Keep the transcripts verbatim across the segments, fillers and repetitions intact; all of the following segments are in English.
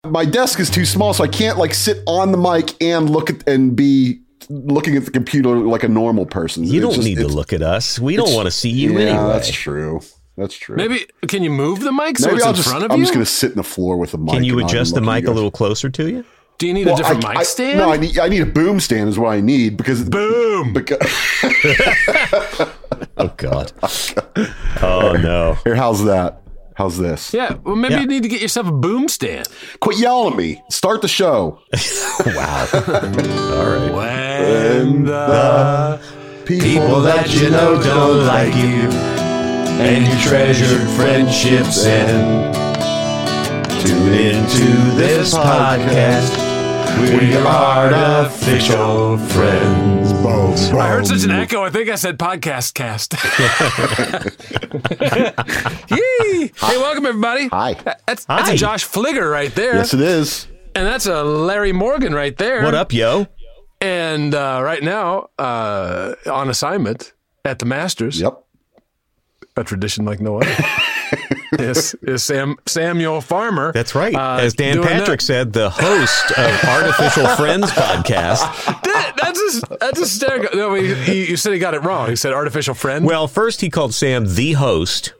my desk is too small, so I can't like sit on the mic and look at and be looking at the computer like a normal person. You It's don't just- need to it's- look at us. We don't want to see you yeah, anyway. that's true. That's true. Maybe can you move the mic so Maybe it's I'll in just. front of I'm you? just going to sit in the floor with the mic. Can you and not adjust the look at mic you a guys. little closer to you? Do you need Well, a different I- mic I- stand? No, I need. I need a boom stand. Is what I need because Boom. Because, Oh, God. Oh, no. here, how's that? How's this? Yeah, well, maybe Yeah. you need to get yourself a boom stand. Quit yelling at me. Start the show. Wow. All right. When the People that you know don't like you, and your treasured friendships end. Tune into this podcast. We're your artificial friends. Boom, I heard boom. such an echo. I think I said podcast cast. Yee. Hey, welcome everybody. Hi. That's, that's Hi. a Josh Fligger right there, Yes, it is. and that's a Larry Morgan right there. What up, yo? And uh, right now, uh, on assignment at the Masters, Yep. a tradition like no other, is, is Sam Samuel Farmer. That's right. uh, As Dan doing Patrick that. said, the host of Artificial Friends podcast. That- that's just, that's hysterical. No, he, he, you said he got it wrong. He said artificial friend. Well, first he called Sam the host.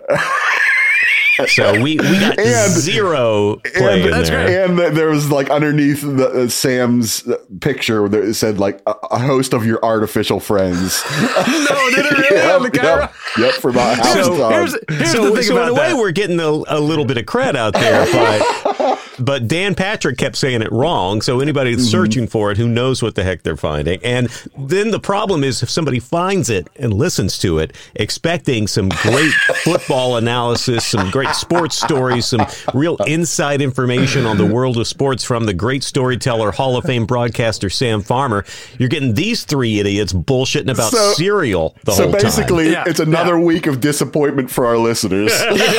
So we, we got And- zero play And, in That's there. great. and th- there was like underneath the, uh, Sam's uh, picture that it said like a, a host of your artificial friends. no, did it really on the camera? Yep, yep, for about half Here's, the time. here's, here's so the thing so about in a way, that. we're getting a, a little bit of cred out there, but but Dan Patrick kept saying it wrong. So anybody that's searching for it, who knows what the heck they're finding? And then the problem is if somebody finds it and listens to it, expecting some great football analysis, some great sports stories, some real inside information on the world of sports from the great storyteller, Hall of Fame broadcaster Sam Farmer, you're getting these three idiots bullshitting about So- cereal the so whole time. basically, Yeah, it's another week of disappointment for our listeners.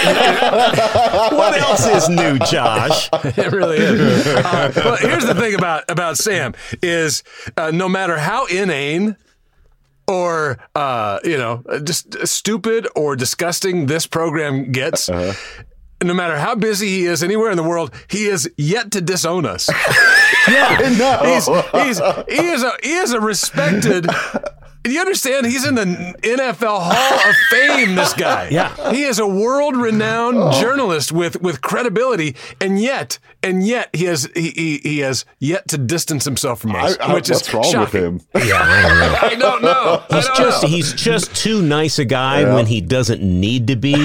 What else is new, Josh? It really is. Uh, well, here's the thing about about Sam is uh, no matter how inane or uh, you know just stupid or disgusting this program gets. Uh-huh. No matter how busy he is anywhere in the world, he is yet to disown us. I know. He's, he's, he is a he is a respected. You understand? He's in the N F L Hall of Fame. This guy. Yeah. He is a world-renowned journalist with with credibility, and yet, and yet, he has he he, he has yet to distance himself from us, I- I- which what's is wrong shocking. with him? Yeah, I don't know. I don't know. I He's don't just know. he's just too nice a guy when he doesn't need to be.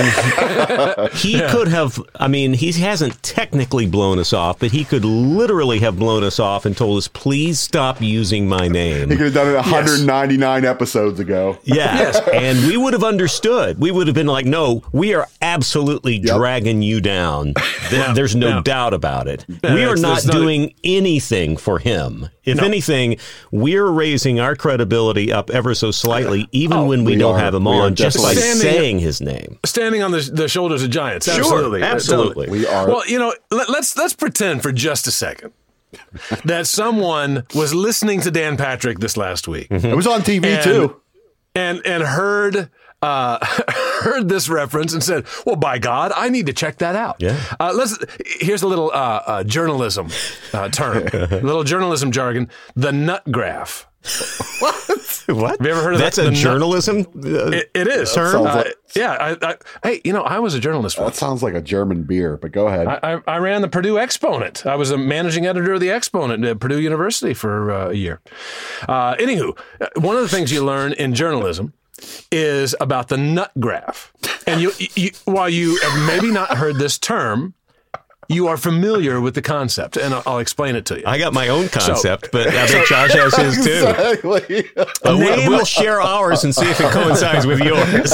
I mean, he could have. I mean, he hasn't technically blown us off, but he could literally have blown us off and told us, "Please stop using my name." He could have done it one hundred ninety-nine episodes ago. Yeah, and we would have understood. We would have been like, "No, we are absolutely dragging you down. Th- There's no yeah. doubt about it. Yeah, we are it's- not there's not- doing anything for him. If anything, we're raising our credibility up ever so slightly, even when we, we don't are. have him We are on, just by definitely- saying his name." Standing on the, the shoulders of giants. Absolutely. absolutely. We are. Well, you know, let, let's let's pretend for just a second that someone was listening to Dan Patrick this last week It was on T V And- too. and and heard uh, heard this reference and said, "Well, by God, I need to check that out." Yeah. Uh, let's. Here's a little uh, uh, journalism uh, term, a little journalism jargon: the nut graph. What? Have you ever heard of That's that? a The nut- journalism uh, It, it is. term? sounds Uh, like- yeah. I, I, hey, you know, I was a journalist That once. sounds like a German beer, but go ahead. I, I, I ran the Purdue Exponent. I was a managing editor of the Exponent at Purdue University for uh, a year. Uh, anywho, uh, one of the things you learn in journalism is about the nut graph. And you, you while you have maybe not heard this term, you are familiar with the concept, and I'll, I'll explain it to you. I got my own concept, but I bet Josh has his too. Exactly. Uh, we'll, Name- we'll share ours and see if it coincides with yours.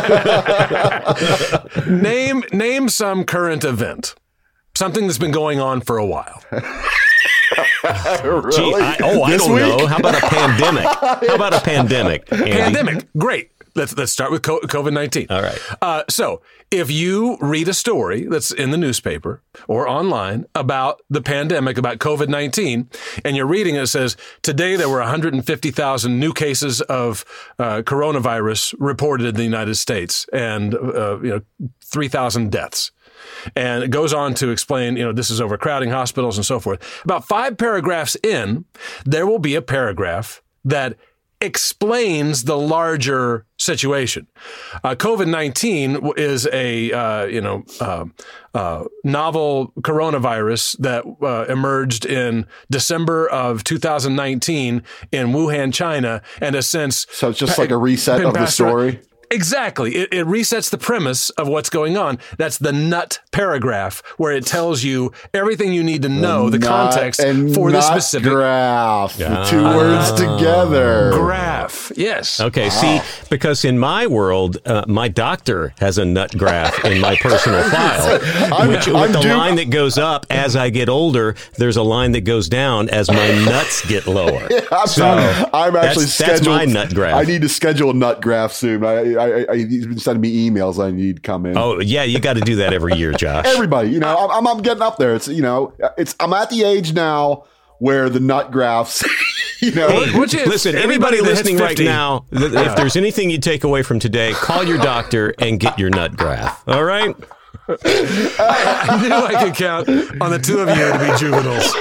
name name some current event, something that's been going on for a while. Really? Gee, I, oh, I This don't week? know. How about a pandemic? How about a pandemic? Andy? Pandemic, great. Let's let's start with COVID nineteen. All right. Uh, so, if you read a story that's in the newspaper or online about the pandemic, about COVID nineteen, and you're reading it, it says, today there were one hundred fifty thousand new cases of uh, coronavirus reported in the United States and uh, you know three thousand deaths. And it goes on to explain, you know, this is overcrowding hospitals and so forth. About five paragraphs in, there will be a paragraph that explains the larger situation. Uh, COVID nineteen is a, uh, you know, uh, uh, novel coronavirus that uh, emerged in December of two thousand nineteen in Wuhan, China, and has since... So it's just pa- like a reset of the story? Exactly. It, it resets the premise of what's going on. That's the nut paragraph where it tells you everything you need to know, the, the context for the specific graph. Yeah. The two words together. Graph. Yes. Okay. Wow. See, because in my world, uh, my doctor has a nut graph in my personal file, I'm, which I'm with the due- line that goes up as I get older, there's a line that goes down as my nuts get lower. Yeah, I'm, so I'm actually that's, scheduled. that's my nut graph. I need to schedule a nut graph soon. I, I, I, he's been sending me emails. I need to come in. Oh yeah, you got to do that every year, Josh. Everybody, you know, I'm, I'm getting up there. It's, you know, it's, I'm at the age now where the nut graphs, you know. Hey, Which is, listen, everybody, everybody listening right fifty now, th- if there's anything you take away from today, call your doctor and get your nut graph. All right? I knew I could count on the two of you to be juveniles.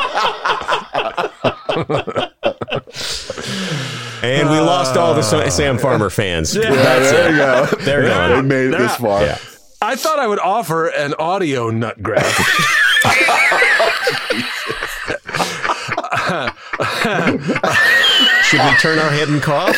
And we lost all the Sam Farmer fans. Yeah, yeah, there you go. They're yeah, gone. They made it They're this out. far. Yeah. I thought I would offer an audio nut graph. Should we turn our head and cough?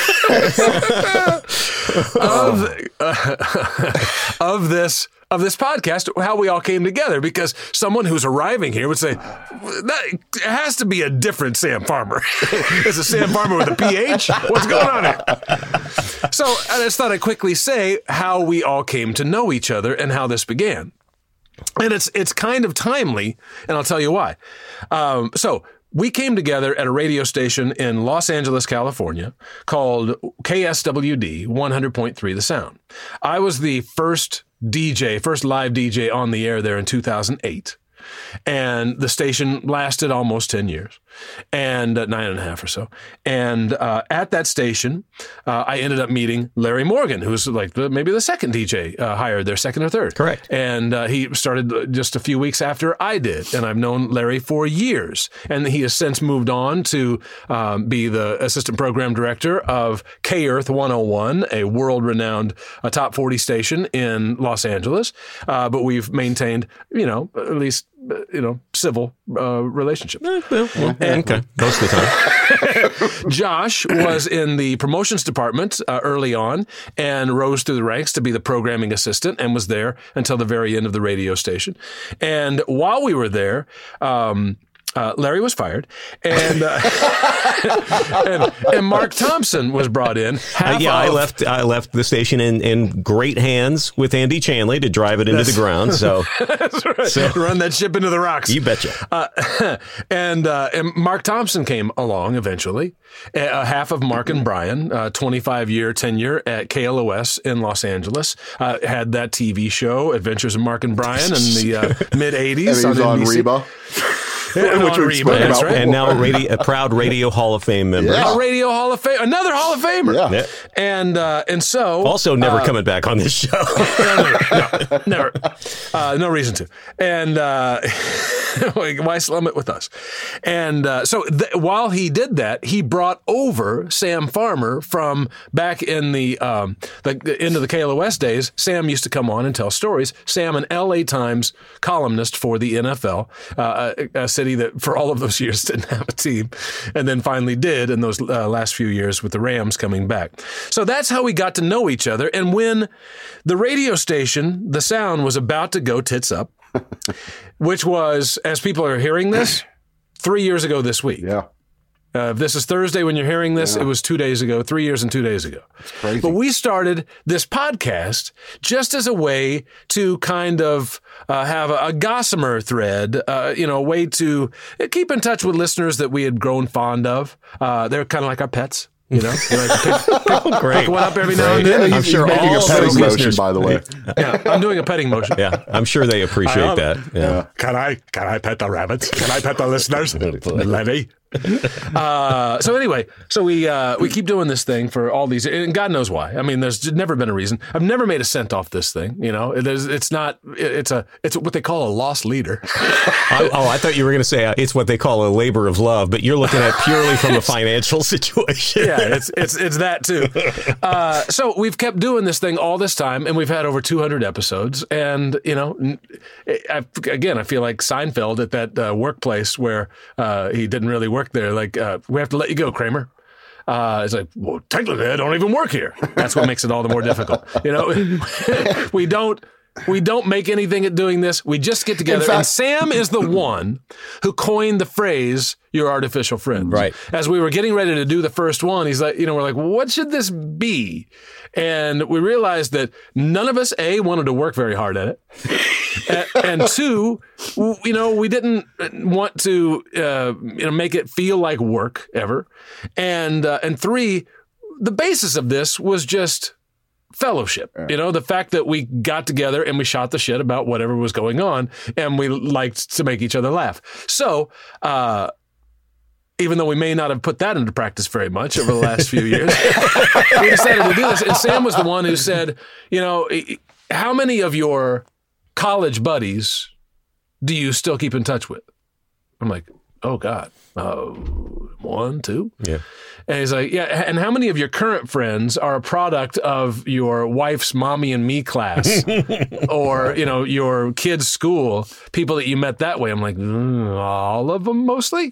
of, uh, of this of this podcast, how we all came together, because someone who's arriving here would say, that, it has to be a different Sam Farmer. It's a Sam Farmer with a P H? What's going on here? So I just thought I'd quickly say how we all came to know each other and how this began. And it's it's kind of timely, and I'll tell you why. Um, so we came together at a radio station in Los Angeles, California, called K S W D one hundred point three The Sound. I was the first D J, first live D J on the air there in two thousand eight. And the station lasted almost ten years, and uh, nine and a half or so. And uh, at that station, uh, I ended up meeting Larry Morgan, who's like the, maybe the second D J uh, hired there, second or third. Correct. And uh, he started just a few weeks after I did. And I've known Larry for years. And he has since moved on to um, be the assistant program director of K-Earth one oh one, a world-renowned uh, top forty station in Los Angeles. Uh, but we've maintained, you know, at least you know, civil uh, relationship. Eh, well, well, okay, most of the time. Josh was in the promotions department uh, early on and rose through the ranks to be the programming assistant and was there until the very end of the radio station. And while we were there, um, Uh, Larry was fired, and, uh, and and Mark Thompson was brought in. Uh, yeah, I left. I left the station in, in great hands with Andy Chanley to drive it into the ground. So, that's right. So, run that ship into the rocks. You betcha. Uh, and uh, and Mark Thompson came along eventually. Uh, half of Mark and Brian, uh, twenty-five year tenure at K L O S in Los Angeles, uh, had that T V show Adventures of Mark and Brian in the uh, mid eighties on, on N B C. Reba. Which we spoke Reba, about. right. And now a, radio, a proud Radio Hall of Fame member. Yeah. A Radio Hall of Fame, another Hall of Famer. Yeah. Yeah. And uh, and so also never uh, coming back on this show. no, never. Uh, no reason to. And uh, why slum it with us? And uh, so th- while he did that, he brought over Sam Farmer from back in the um, the, the end of the K L O S days. Sam used to come on and tell stories. Sam, an L A Times columnist for the N F L, uh, a, a city that for all of those years didn't have a team, and then finally did in those uh, last few years with the Rams coming back. So that's how we got to know each other. And when the radio station, The Sound, was about to go tits up, which was, as people are hearing this, three years ago this week. Yeah. Uh, if this is Thursday when you're hearing this, yeah. it was two days ago, three years and two days ago. It's crazy. But we started this podcast just as a way to kind of uh, have a, a gossamer thread, uh, you know, a way to keep in touch with listeners that we had grown fond of. Uh, they're kind of like our pets. You know, you like pick, pick, Great. pick one up every now Great. and then. Yeah, I'm he's, sure he's making all a petting those motion, listeners- by the way. Yeah, I'm doing a petting motion. Yeah, I'm sure they appreciate I that. Yeah. Can I can I pet the rabbits? Can I pet the listeners? Lenny, Uh, so anyway, so we uh, we keep doing this thing for all these, and God knows why. I mean, there's never been a reason. I've never made a cent off this thing. You know, there's, it's not. It's a it's what they call a lost leader. I, oh, I thought you were going to say uh, it's what they call a labor of love, but you're looking at purely from a financial situation. Yeah, it's it's it's that too. Uh, so we've kept doing this thing all this time, and we've had over two hundred episodes. And you know, I, again, I feel like Seinfeld at that uh, workplace where uh, he didn't really work there. Like, uh, we have to let you go, Kramer. Uh, it's like, well, technically, I don't even work here. That's what makes it all the more difficult. You know, we don't. We don't make anything at doing this. We just get together. Fact, and Sam is the one who coined the phrase, "your artificial friends." Right. As we were getting ready to do the first one, he's like, you know, we're like, what should this be? And we realized that none of us, A, wanted to work very hard at it. and, and two, you know, we didn't want to, uh, you know, make it feel like work ever. And, uh, and three, the basis of this was just fellowship. You know, the fact that we got together and we shot the shit about whatever was going on, and we liked to make each other laugh. So, uh, even though we may not have put that into practice very much over the last few years, we decided to do this. And Sam was the one who said, you know, how many of your college buddies do you still keep in touch with? I'm like, oh God, uh, one, two? Yeah. And he's like, yeah, and how many of your current friends are a product of your wife's mommy and me class or, you know, your kid's school, people that you met that way? I'm like, mm, all of them mostly?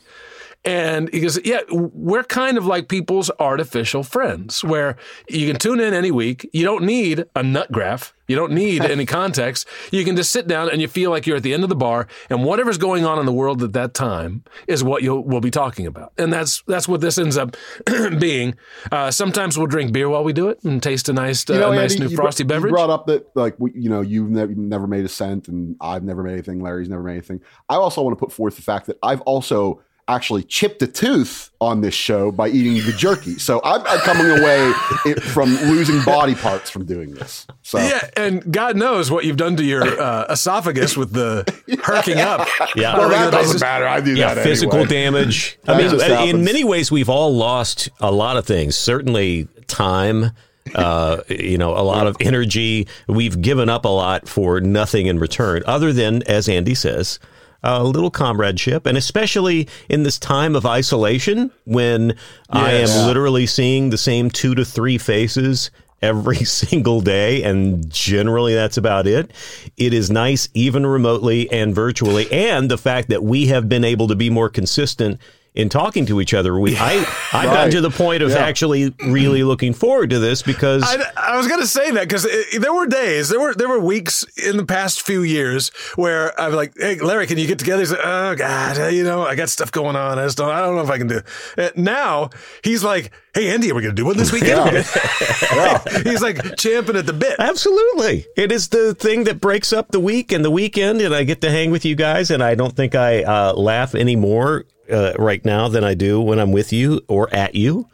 And he goes, yeah, we're kind of like people's artificial friends where you can tune in any week. You don't need a nut graph. You don't need any context. You can just sit down and you feel like you're at the end of the bar, and whatever's going on in the world at that time is what you'll we'll be talking about. And that's that's what this ends up being. Uh, sometimes we'll drink beer while we do it and taste a nice, uh, you know, nice Andy, new you frosty br- beverage. You brought up that, like, we, you know, you've never, never made a cent, and I've never made anything. Larry's never made anything. I also want to put forth the fact that I've also actually chipped a tooth on this show by eating the jerky. So I'm, I'm coming away it, from losing body parts from doing this. So yeah, and God knows what you've done to your uh, esophagus with the herking up. Yeah, well, that doesn't matter. I do yeah, that physical anyway. damage. I mean, in many ways, we've all lost a lot of things. Certainly time. Uh, you know, a lot of energy. We've given up a lot for nothing in return, other than, as Andy says, a little comradeship, and especially in this time of isolation when yes. I am literally seeing the same two to three faces every single day, and generally that's about it. It is nice, even remotely and virtually, and the fact that we have been able to be more consistent in talking to each other. We, I, I've right. gotten to the point of yeah. actually really looking forward to this because I, I was going to say that because there were days, there were there were weeks in the past few years where I'm like, "Hey, Larry, can you get together?" He's like, "Oh God, you know, I got stuff going on. I just don't, I don't know if I can do it." Now he's like, "Hey, Andy, are we going to do one this weekend?" Yeah. yeah. He's like champing at the bit. Absolutely, it is the thing that breaks up the week and the weekend, and I get to hang with you guys, and I don't think I uh, laugh anymore Uh, right now than I do when I'm with you or at you.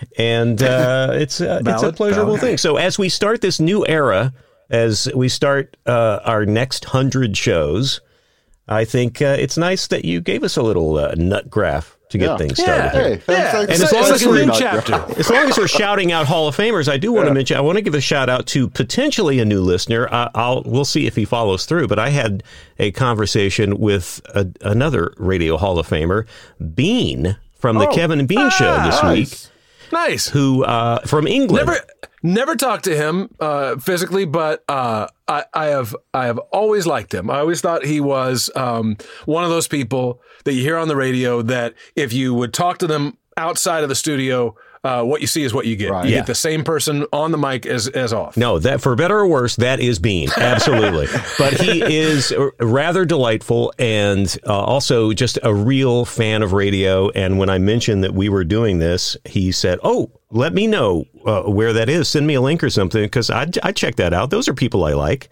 And uh, it's, uh, it's a pleasurable valid. thing. So as we start this new era, as we start uh, our next hundred shows, I think uh, it's nice that you gave us a little uh, nut graph to get yeah. things started. Yeah. Hey, yeah. And as long as, as, like we're, chapter. as long as we're shouting out Hall of Famers, I do want yeah. to mention, I want to give a shout out to potentially a new listener. I, I'll, we'll see if he follows through, but I had a conversation with a, another Radio Hall of Famer, Bean, from the oh. Kevin and Bean ah, show this nice. week. Nice. Who, uh, from England. Never, never talked to him uh, physically, but uh, I, I have I have always liked him. I always thought he was um, one of those people that you hear on the radio that if you would talk to them outside of the studio, uh, what you see is what you get. Right. You Yeah. get the same person on the mic as, as off. No, that for better or worse, that is Bean. Absolutely. But he is rather delightful and uh, also just a real fan of radio. And when I mentioned that we were doing this, he said, oh, let me know uh, where that is. Send me a link or something, because I'd, I'd check that out. Those are people I like.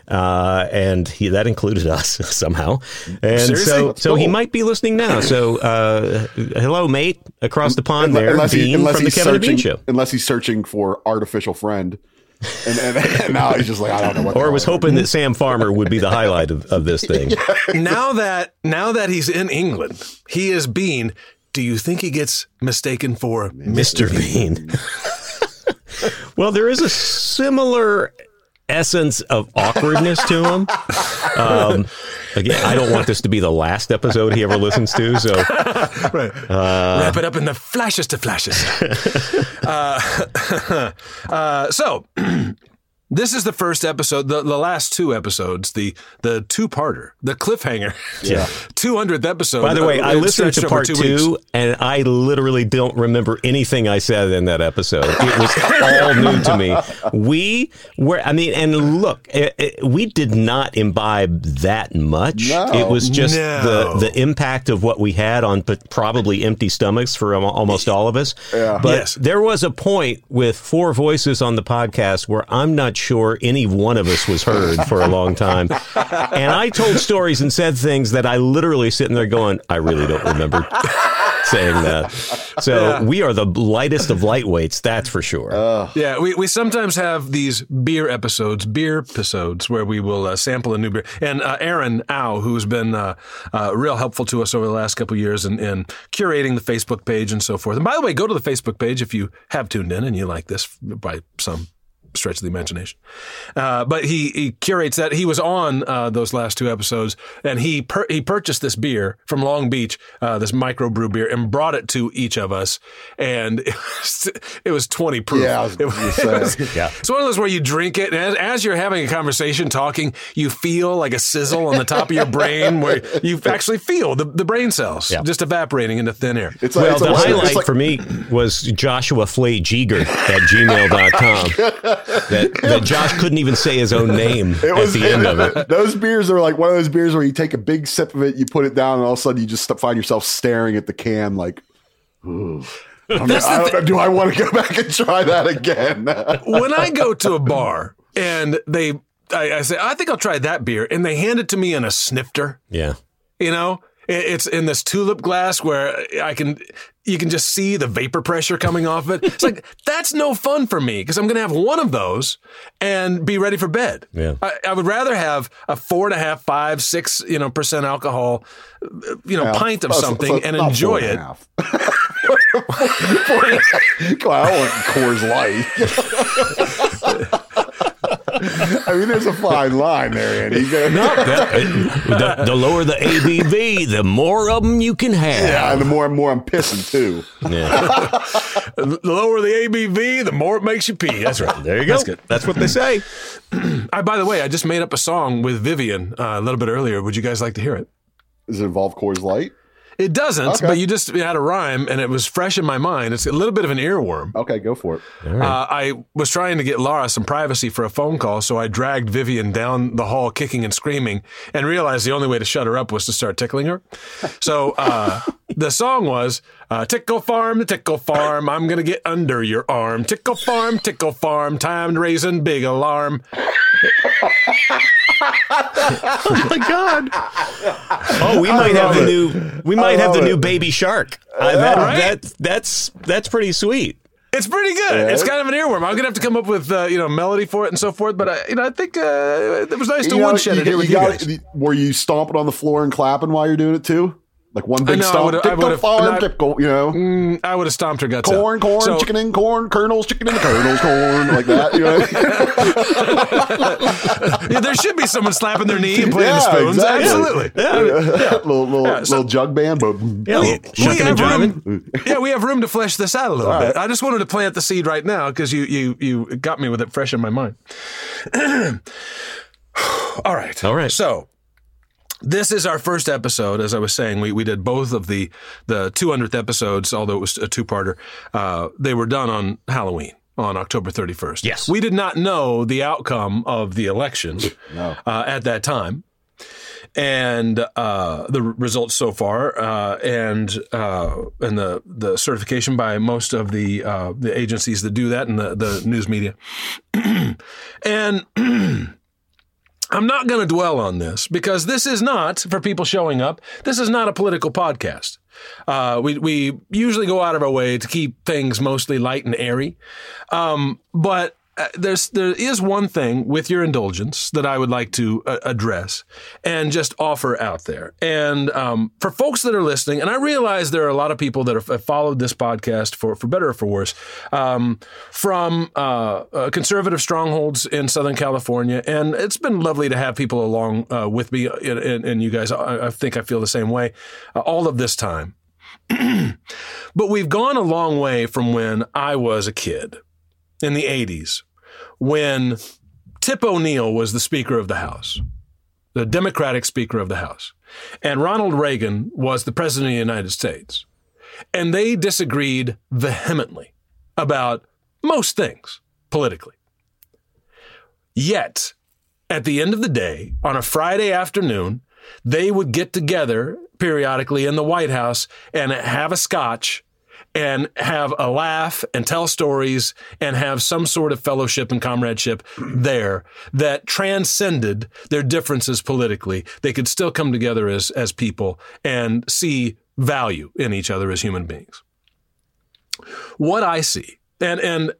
Uh, and he, that included us somehow. And Seriously? so, That's so cool. he might be listening now. So, uh, hello, mate, across the pond there, unless, he, Bean unless from the he's Kevin and searching, Bean Show. unless he's searching for artificial friend, and, and, and now he's just like, I don't know what. Or was hoping that Sam Farmer would be the highlight of, of this thing. Now that now that he's in England, he is Bean. do you think he gets mistaken for Mister Bean. Well, there is a similar essence of awkwardness to him. Um, again, I don't want this to be the last episode he ever listens to, so right. uh, wrap it up in the flashest of flashes. uh, uh, so. This is the first episode, the, the last two episodes, the the two-parter, the cliffhanger, yeah, two hundredth episode. By the way, I listened to part two, two and I literally don't remember anything I said in that episode. It was all new to me. We were, I mean, and look, it, it, we did not imbibe that much. No. It was just No. the, the impact of what we had on but probably empty stomachs for al- almost all of us. Yeah. But Yes. there was a point with four voices on the podcast where I'm not sure any one of us was heard for a long time. And I told stories and said things that I literally sitting there going, I really don't remember saying that. So Yeah. we are the lightest of lightweights, that's for sure. Uh, Yeah, we, we sometimes have these beer episodes, beer episodes, where we will uh, sample a new beer. And uh, Aaron Au, who's been uh, uh, real helpful to us over the last couple of years in, in curating the Facebook page and so forth. And by the way, go to the Facebook page if you have tuned in and you like this by some stretch of the imagination. Uh, but he, he curates that. He was on uh, those last two episodes, and he per- he purchased this beer from Long Beach, uh, this microbrew beer, and brought it to each of us. And it was, it was twenty proof. Yeah, I was It going to say. it was- Yeah. It's one of those where you drink it, and as, as you're having a conversation, talking, you feel like a sizzle on the top of your brain where you actually feel the, the brain cells Yeah. just evaporating into thin air. It's like, Well, it's the like- highlight it's like- for me was Joshua Flay Jeager at gmail dot com. That, that Josh couldn't even say his own name It was at the end of it. Those beers are like one of those beers where you take a big sip of it, you put it down, and all of a sudden you just find yourself staring at the can like, ooh. I mean, I don't know, do I want to go back and try that again? When I go to a bar and they, I, I say, I think I'll try that beer, and they hand it to me in a snifter, Yeah. you know, it, it's in this tulip glass where I can, you can just see the vapor pressure coming off it. It's like, that's no fun for me because I'm going to have one of those and be ready for bed. Yeah. I, I would rather have a four and a half, five, six, you know, percent alcohol, you know, Yeah. pint of So- so something it's and not enjoy four and it. a half. Come on, I don't want Coors Light. I mean, there's a fine line there, Andy. You gotta- No, that- the, the lower the A B V, the more of them you can have. Yeah, and the more and more I'm pissing too. Yeah. The lower the A B V, the more it makes you pee. That's right. There you go. That's good. That's what they say. I, by the way, I just made up a song with Vivian uh, a little bit earlier. Would you guys like to hear it? Does it involve Coors Light? It doesn't, Okay. but you just had a rhyme, and it was fresh in my mind. It's a little bit of an earworm. Okay, go for it. Uh, I was trying to get Laura some privacy for a phone call, so I dragged Vivian down the hall kicking and screaming and realized the only way to shut her up was to start tickling her. So uh, the song was, uh, Tickle Farm, the Tickle Farm, I'm going to get under your arm. Tickle Farm, Tickle Farm, time to raise a big alarm. Oh my God! Oh, we might have the new. We might have the love new it. Baby Shark. Uh, that, right? that that's that's pretty sweet. It's pretty good. Yeah. It's kind of an earworm. I'm gonna have to come up with uh, you know melody for it and so forth. But I, you know, I think uh, it was nice to You know, one shed you it here got- with you you got- guys. Were you stomping on the floor and clapping while you're doing it too? Like one big know, I stomp, would've- I tickle would've- farm, not- tickle, you know, Mm, I would have stomped her guts out. corn, corn, So- chicken in corn, kernels, chicken in the kernels, corn, like that. You know? Yeah, there should be someone slapping their knee and playing Yeah, the spoons. exactly. Absolutely. little little, Yeah, so- little jug band, but Yeah, We, we shucking and have jiving. room, yeah, we have room to flesh this out a little All bit. right. I just wanted to plant the seed right now because you, you, you got me with it fresh in my mind. All right. All right. So this is our first episode. As I was saying, we, we did both of the, the two hundredth episodes, although it was a two-parter. Uh, they were done on Halloween, on October thirty-first. Yes. We did not know the outcome of the election No. uh, at that time. And uh, the results so far, uh, and uh, and the the certification by most of the uh, the agencies that do that and the, the news media. And I'm not going to dwell on this because this is not, for people showing up, this is not a political podcast. Uh, we we usually go out of our way to keep things mostly light and airy, um, but there's there is one thing, with your indulgence, that I would like to uh, address and just offer out there. And um, for folks that are listening, and I realize there are a lot of people that have, have followed this podcast for for better or for worse, um, from uh, uh, conservative strongholds in Southern California, and it's been lovely to have people along uh, with me, and, and, and you guys. I, I think I feel the same way uh, all of this time. But we've gone a long way from when I was a kid in the eighties, when Tip O'Neill was the Speaker of the House, the Democratic Speaker of the House, and Ronald Reagan was the President of the United States. And they disagreed vehemently about most things politically. Yet, at the end of the day, on a Friday afternoon, they would get together periodically in the White House and have a scotch and have a laugh and tell stories and have some sort of fellowship and comradeship there that transcended their differences politically. They could still come together as, as people and see value in each other as human beings. What I see, and, and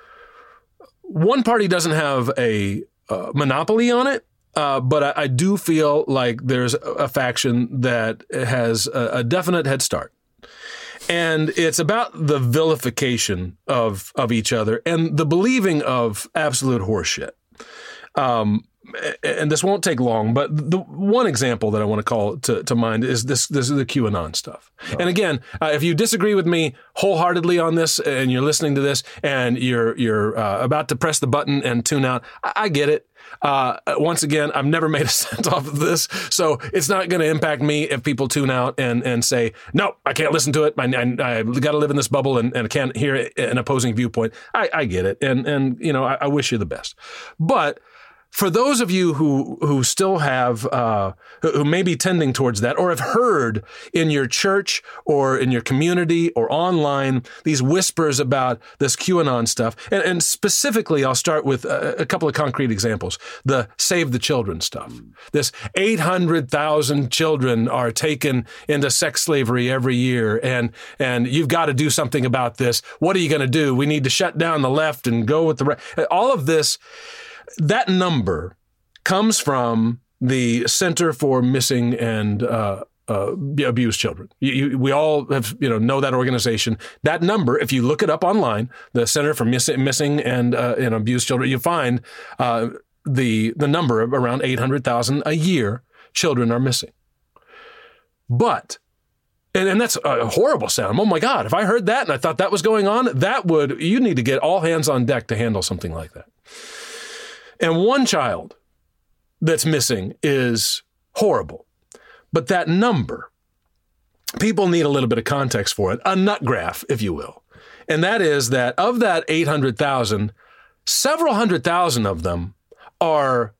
one party doesn't have a uh, monopoly on it, Uh, but I, I do feel like there's a faction that has a, a definite head start. And it's about the vilification of of each other and the believing of absolute horseshit. Um, and this won't take long, but the one example that I want to call to, to mind is this, this is the QAnon stuff. Oh. And again, uh, if you disagree with me wholeheartedly on this and you're listening to this and you're, you're uh, about to press the button and tune out, I, I get it. Uh, once again, I've never made a cent off of this, so it's not going to impact me if people tune out and, and say, no, I can't listen to it. I, I, I got to live in this bubble and, and I can't hear an opposing viewpoint. I, I get it. And, and, you know, I, I wish you the best. But for those of you who, who still have, uh, who may be tending towards that or have heard in your church or in your community or online these whispers about this QAnon stuff, and, and specifically, I'll start with a, a couple of concrete examples. The Save the Children stuff. This eight hundred thousand children are taken into sex slavery every year, and, and you've got to do something about this. What are you going to do? We need to shut down the left and go with the right. All of this. That number comes from the Center for Missing and uh, uh, Abused Children. You, you, we all have, you know, know that organization. That number, if you look it up online, the Center for Miss, Missing and, uh, and Abused Children, you find uh, the the number of around eight hundred thousand a year children are missing. But And, and that's a horrible sound. Oh my God, if I heard that and I thought that was going on, that would, you need to get all hands on deck to handle something like that. And one child that's missing is horrible. But that number, people need a little bit of context for it, a nut graph, if you will. And that is that of that eight hundred thousand, several hundred thousand of them are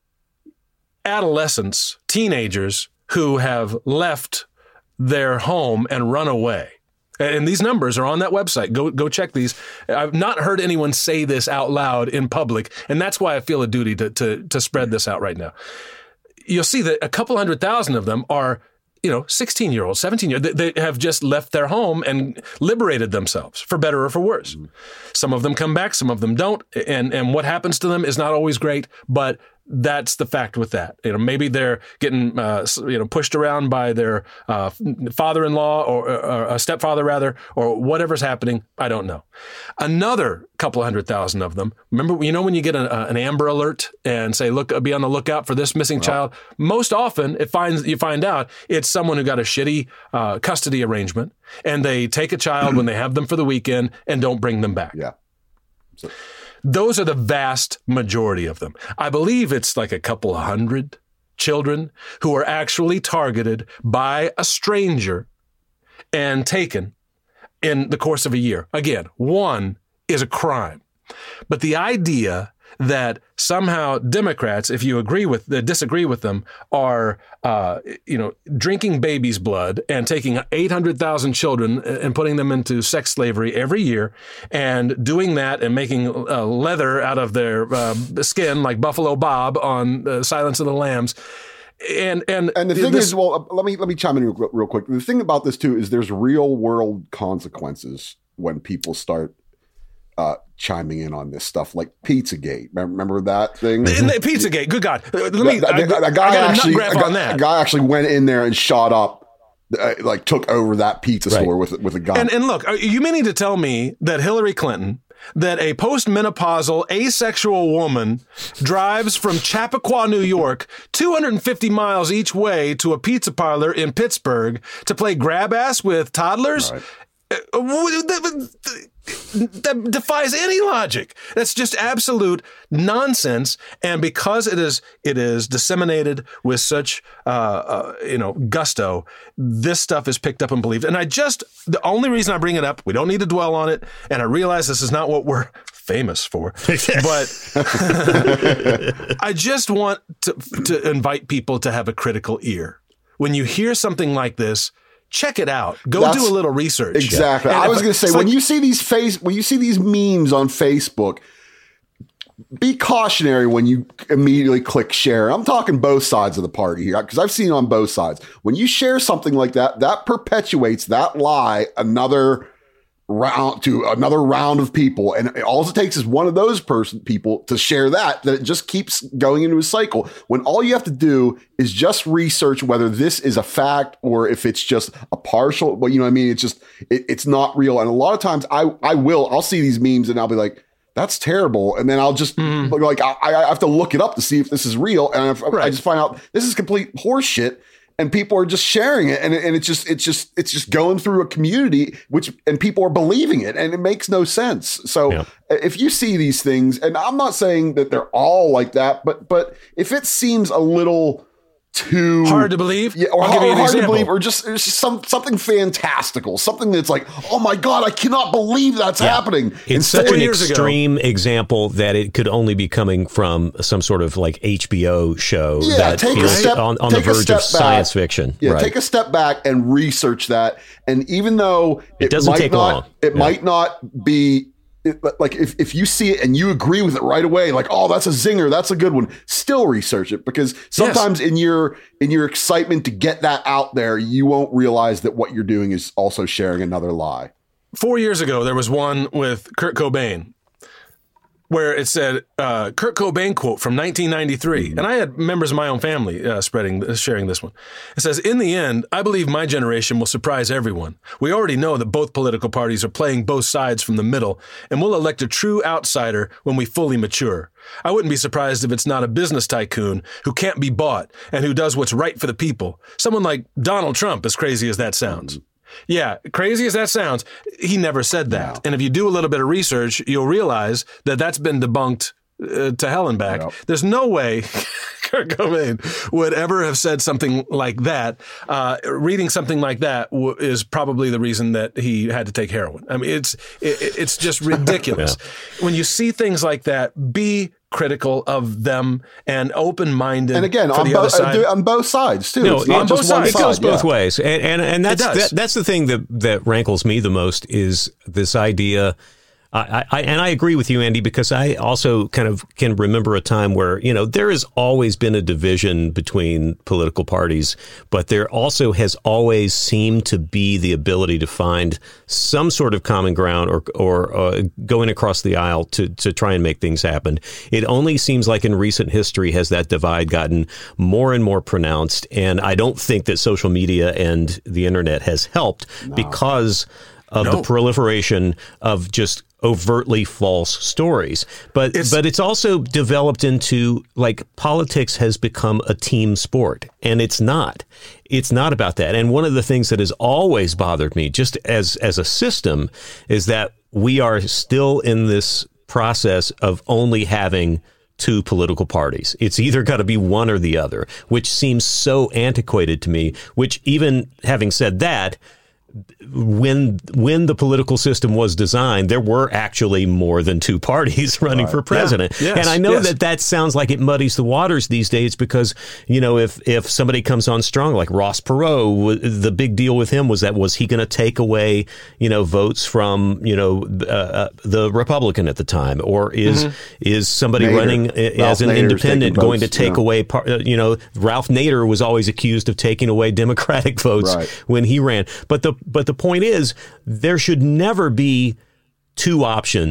adolescents, teenagers who have left their home and run away. And these numbers are on that website. Go go check these. I've not heard anyone say this out loud in public, and that's why I feel a duty to to, to spread this out right now. You'll see that a couple hundred thousand of them are, you know, sixteen-year-olds, seventeen-year-olds. They, they have just left their home and liberated themselves, for better or for worse. Mm-hmm. Some of them come back, some of them don't, and and what happens to them is not always great, but that's the fact with that. You know, maybe they're getting, uh, you know, pushed around by their uh, father-in-law or, or a stepfather rather, or whatever's happening. I don't know. Another couple hundred thousand of them. Remember, you know, when you get a, an Amber Alert and say, "Look, be on the lookout for this missing wow. child." Most often, it finds you find out it's someone who got a shitty uh, custody arrangement, and they take a child when they have them for the weekend and don't bring them back. Yeah. So- Those are the vast majority of them. I believe it's like a couple of hundred children who are actually targeted by a stranger and taken in the course of a year. Again, one is a crime. But the idea that somehow Democrats, if you agree with, uh, disagree with them, are, uh, you know, drinking baby's blood and taking eight hundred thousand children and putting them into sex slavery every year and doing that and making uh, leather out of their uh, skin like Buffalo Bob on uh, Silence of the Lambs. And and and the thing this, is, well, uh, let me let me chime in real, real quick. The thing about this too is there's real world consequences when people start uh, chiming in on this stuff, like Pizzagate. Remember that thing? In the Pizzagate. Good God. Let me. That, I, that, that guy I got actually, a nut graph a guy, on that. a guy actually went in there and shot up, uh, like took over that pizza Right. store with with a gun. And, and look, are you meaning to tell me that Hillary Clinton, that a postmenopausal asexual woman drives from Chappaqua, New York, two hundred fifty miles each way to a pizza parlor in Pittsburgh to play grab ass with toddlers? Right. Uh, that, that defies any logic. That's just absolute nonsense. And because it is it is disseminated with such uh, uh, you know gusto, this stuff is picked up and believed. And I just the only reason I bring it up, we don't need to dwell on it. And I realize this is not what we're famous for, but I just want to to invite people to have a critical ear when you hear something like this. Check it out. Go That's- do a little research. Exactly. And I if- was going to say, it's when like- you see these face, when you see these memes on Facebook, be cautionary when you immediately click share. I'm talking both sides of the party here because I've seen it on both sides. When you share something like that, that perpetuates that lie another round to another round of people, and all it takes is one of those person people to share that. That it just keeps going into a cycle. When all you have to do is just research whether this is a fact or if it's just a partial. Well, you know what I mean? It's just it, it's not real. And a lot of times, I I will I'll see these memes and I'll be like, that's terrible. And then I'll just mm. like, I, I have to look it up to see if this is real. And if, right. I just find out this is complete horseshit and people are just sharing it. And, and it's just, it's just, it's just going through a community, which, and people are believing it and it makes no sense. So yeah. if you see these things, and I'm not saying that they're all like that, but, but if it seems a little too hard to believe, yeah, or I'll hard, give you an hard to example. believe, or just, it's just some something fantastical, something that's like, oh my God, I cannot believe that's yeah. happening. It's and such an years extreme ago. example that it could only be coming from some sort of like H B O show yeah, that take is a step, on, on take the a verge step of back. science fiction. Yeah, right. take a step back and research that. And even though it, it doesn't might take not, long, it yeah. might not be. It, like if, if you see it and you agree with it right away, like, oh, that's a zinger, that's a good one, still research it, because sometimes yes. in your in your excitement to get that out there, you won't realize that what you're doing is also sharing another lie. Four years ago, there was one with Kurt Cobain where it said uh, Kurt Cobain quote from nineteen ninety-three. Mm-hmm. And I had members of my own family uh, spreading, sharing this one. It says, in the end, I believe my generation will surprise everyone. We already know that both political parties are playing both sides from the middle, and we'll elect a true outsider when we fully mature. I wouldn't be surprised if it's not a business tycoon who can't be bought and who does what's right for the people. Someone like Donald Trump, as crazy as that sounds. Mm-hmm. Yeah, crazy as that sounds, he never said that. No. And if you do a little bit of research, you'll realize that that's been debunked uh, to hell and back. Yep. There's no way Kurt Cobain would ever have said something like that. Uh, reading something like that w- is probably the reason that he had to take heroin. I mean, it's it, it's just ridiculous. yeah. When you see things like that, be critical of them and open-minded. And again, for on, the bo- other side. on both sides too. No, it's not on just both one sides. side. It goes both yeah. ways, and and, and that's that, that's the thing that that rankles me the most is this idea. I, I, and I agree with you, Andy, because I also kind of can remember a time where, you know, there has always been a division between political parties, but there also has always seemed to be the ability to find some sort of common ground or or uh, going across the aisle to, to try and make things happen. It only seems like in recent history has that divide gotten more and more pronounced. And I don't think that social media and the internet has helped no. because of no. the proliferation of just overtly false stories. But it's, but it's also developed into, like, politics has become a team sport, and it's not. It's not about that. And one of the things that has always bothered me, just as as a system, is that we are still in this process of only having two political parties. It's either got to be one or the other, which seems so antiquated to me, which even having said that, when when the political system was designed, there were actually more than two parties running right. for president. Yeah. Yes. And I know yes. that that sounds like it muddies the waters these days because, you know, if if somebody comes on strong, like Ross Perot, the big deal with him was that was he going to take away, you know, votes from, you know, uh, the Republican at the time? Or is mm-hmm. is somebody Nader. running Ralph as an Nader's independent going votes, to take yeah. away, you know, Ralph Nader was always accused of taking away Democratic votes right. when he ran. But the But the point is, there should never be two options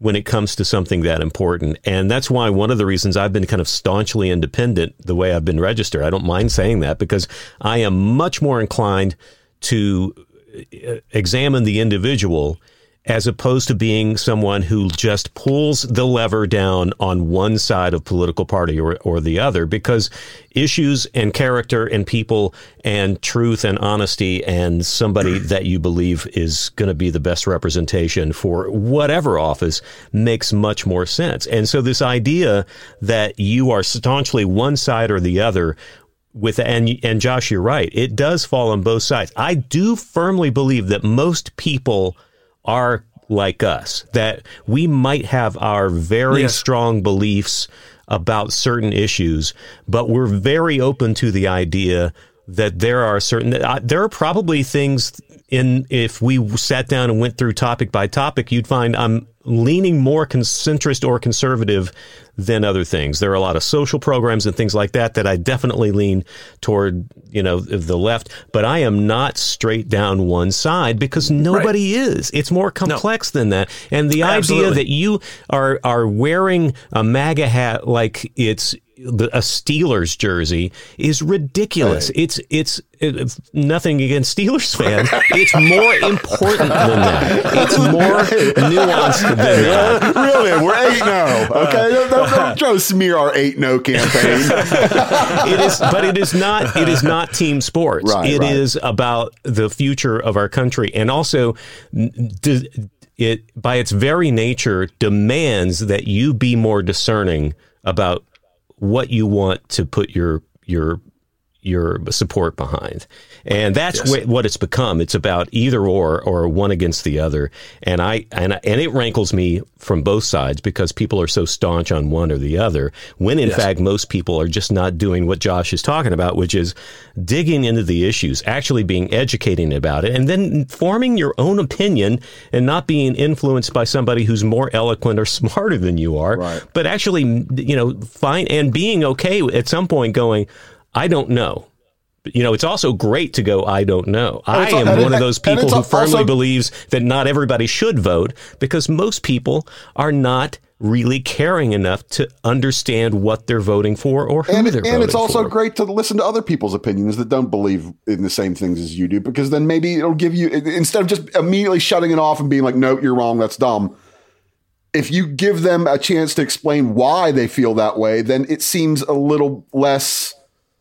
when it comes to something that important. And that's why one of the reasons I've been kind of staunchly independent the way I've been registered. I don't mind saying that because I am much more inclined to examine the individual as opposed to being someone who just pulls the lever down on one side of political party or, or the other, because issues and character and people and truth and honesty and somebody that you believe is going to be the best representation for whatever office makes much more sense. And so this idea that you are staunchly one side or the other with, and, and Josh, you're right, it does fall on both sides. I do firmly believe that most people are like us, that we might have our very yes. strong beliefs about certain issues, but we're very open to the idea that there are certain, uh, there are probably things in, if we sat down and went through topic by topic, you'd find I'm leaning more centrist or conservative than other things. There are a lot of social programs and things like that that I definitely lean toward, you know, the left, but I am not straight down one side because nobody right. is. It's more complex no. than that. And the Absolutely. idea that you are are wearing a MAGA hat like it's a Steelers jersey is ridiculous. Right. It's it's it, nothing against Steelers fans. It's more important than that. It's more nuanced than that. Really, we're eight oh. Okay, don't, don't, don't try to smear our eight oh campaign. It is, but it is not. It is not team sports. Right, it right. is about the future of our country, and also it, by its very nature, demands that you be more discerning about what you want to put your your your support behind. And that's yes. wh- what it's become. It's about either or or one against the other. And I and and it rankles me from both sides because people are so staunch on one or the other, when in yes. fact most people are just not doing what Josh is talking about, which is digging into the issues, actually being educating about it, and then forming your own opinion and not being influenced by somebody who's more eloquent or smarter than you are, right. but actually, you know, fine and being okay at some point going, I don't know. You know, it's also great to go, I don't know. I am and one it, of those people who also, firmly believes that not everybody should vote because most people are not really caring enough to understand what they're voting for or who and, they're voting for. And it's also for. great to listen to other people's opinions that don't believe in the same things as you do, because then maybe it'll give you, instead of just immediately shutting it off and being like, no, you're wrong, that's dumb. If you give them a chance to explain why they feel that way, then it seems a little less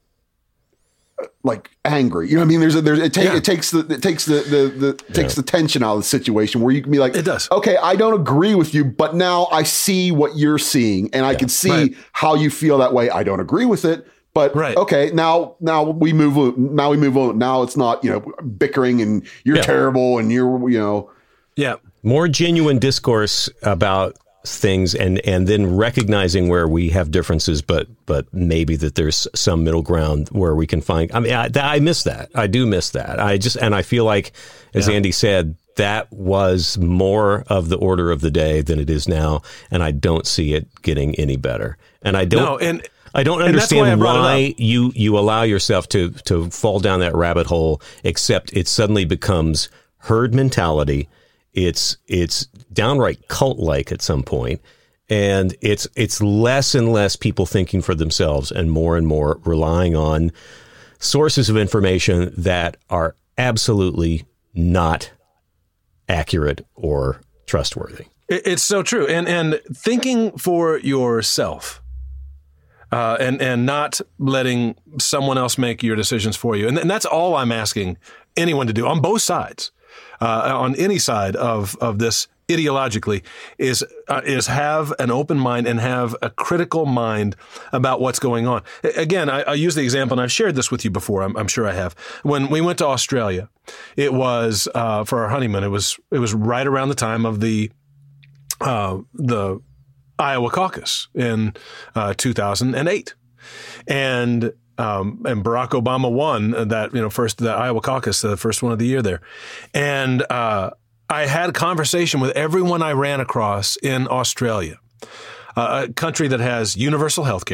like angry. You know what I mean? There's a, there's, it, ta- yeah. it takes the, it takes the, the, the yeah. takes the tension out of the situation where you can be like, it does. Okay, I don't agree with you, but now I see what you're seeing and I yeah. can see right. how you feel that way. I don't agree with it, but right. okay, now, now we move, now we move on. Now it's not, you know, bickering and you're yeah. terrible and you're, you know, yeah. more genuine discourse about things and and then recognizing where we have differences, but but maybe that there's some middle ground where we can find. I mean, I, I miss that. I do miss that. I just and I feel like, as yeah. Andy said, that was more of the order of the day than it is now, and I don't see it getting any better. And I don't. No, and I don't understand why, why you you allow yourself to to fall down that rabbit hole. Except it suddenly becomes herd mentality. It's it's downright cult-like at some point, and it's it's less and less people thinking for themselves and more and more relying on sources of information that are absolutely not accurate or trustworthy. It's so true. And and thinking for yourself uh, and, and not letting someone else make your decisions for you. And, and that's all I'm asking anyone to do on both sides. Uh, on any side of, of this ideologically is uh, is have an open mind and have a critical mind about what's going on. Again, I, I use the example, and I've shared this with you before. I'm, I'm sure I have. When we went to Australia, it was uh, for our honeymoon. It was it was right around the time of the uh, the Iowa caucus in uh, two thousand eight, and. Um, and Barack Obama won that, you know, first, that Iowa caucus, the first one of the year there. And uh, I had a conversation with everyone I ran across in Australia, uh, a country that has universal health care,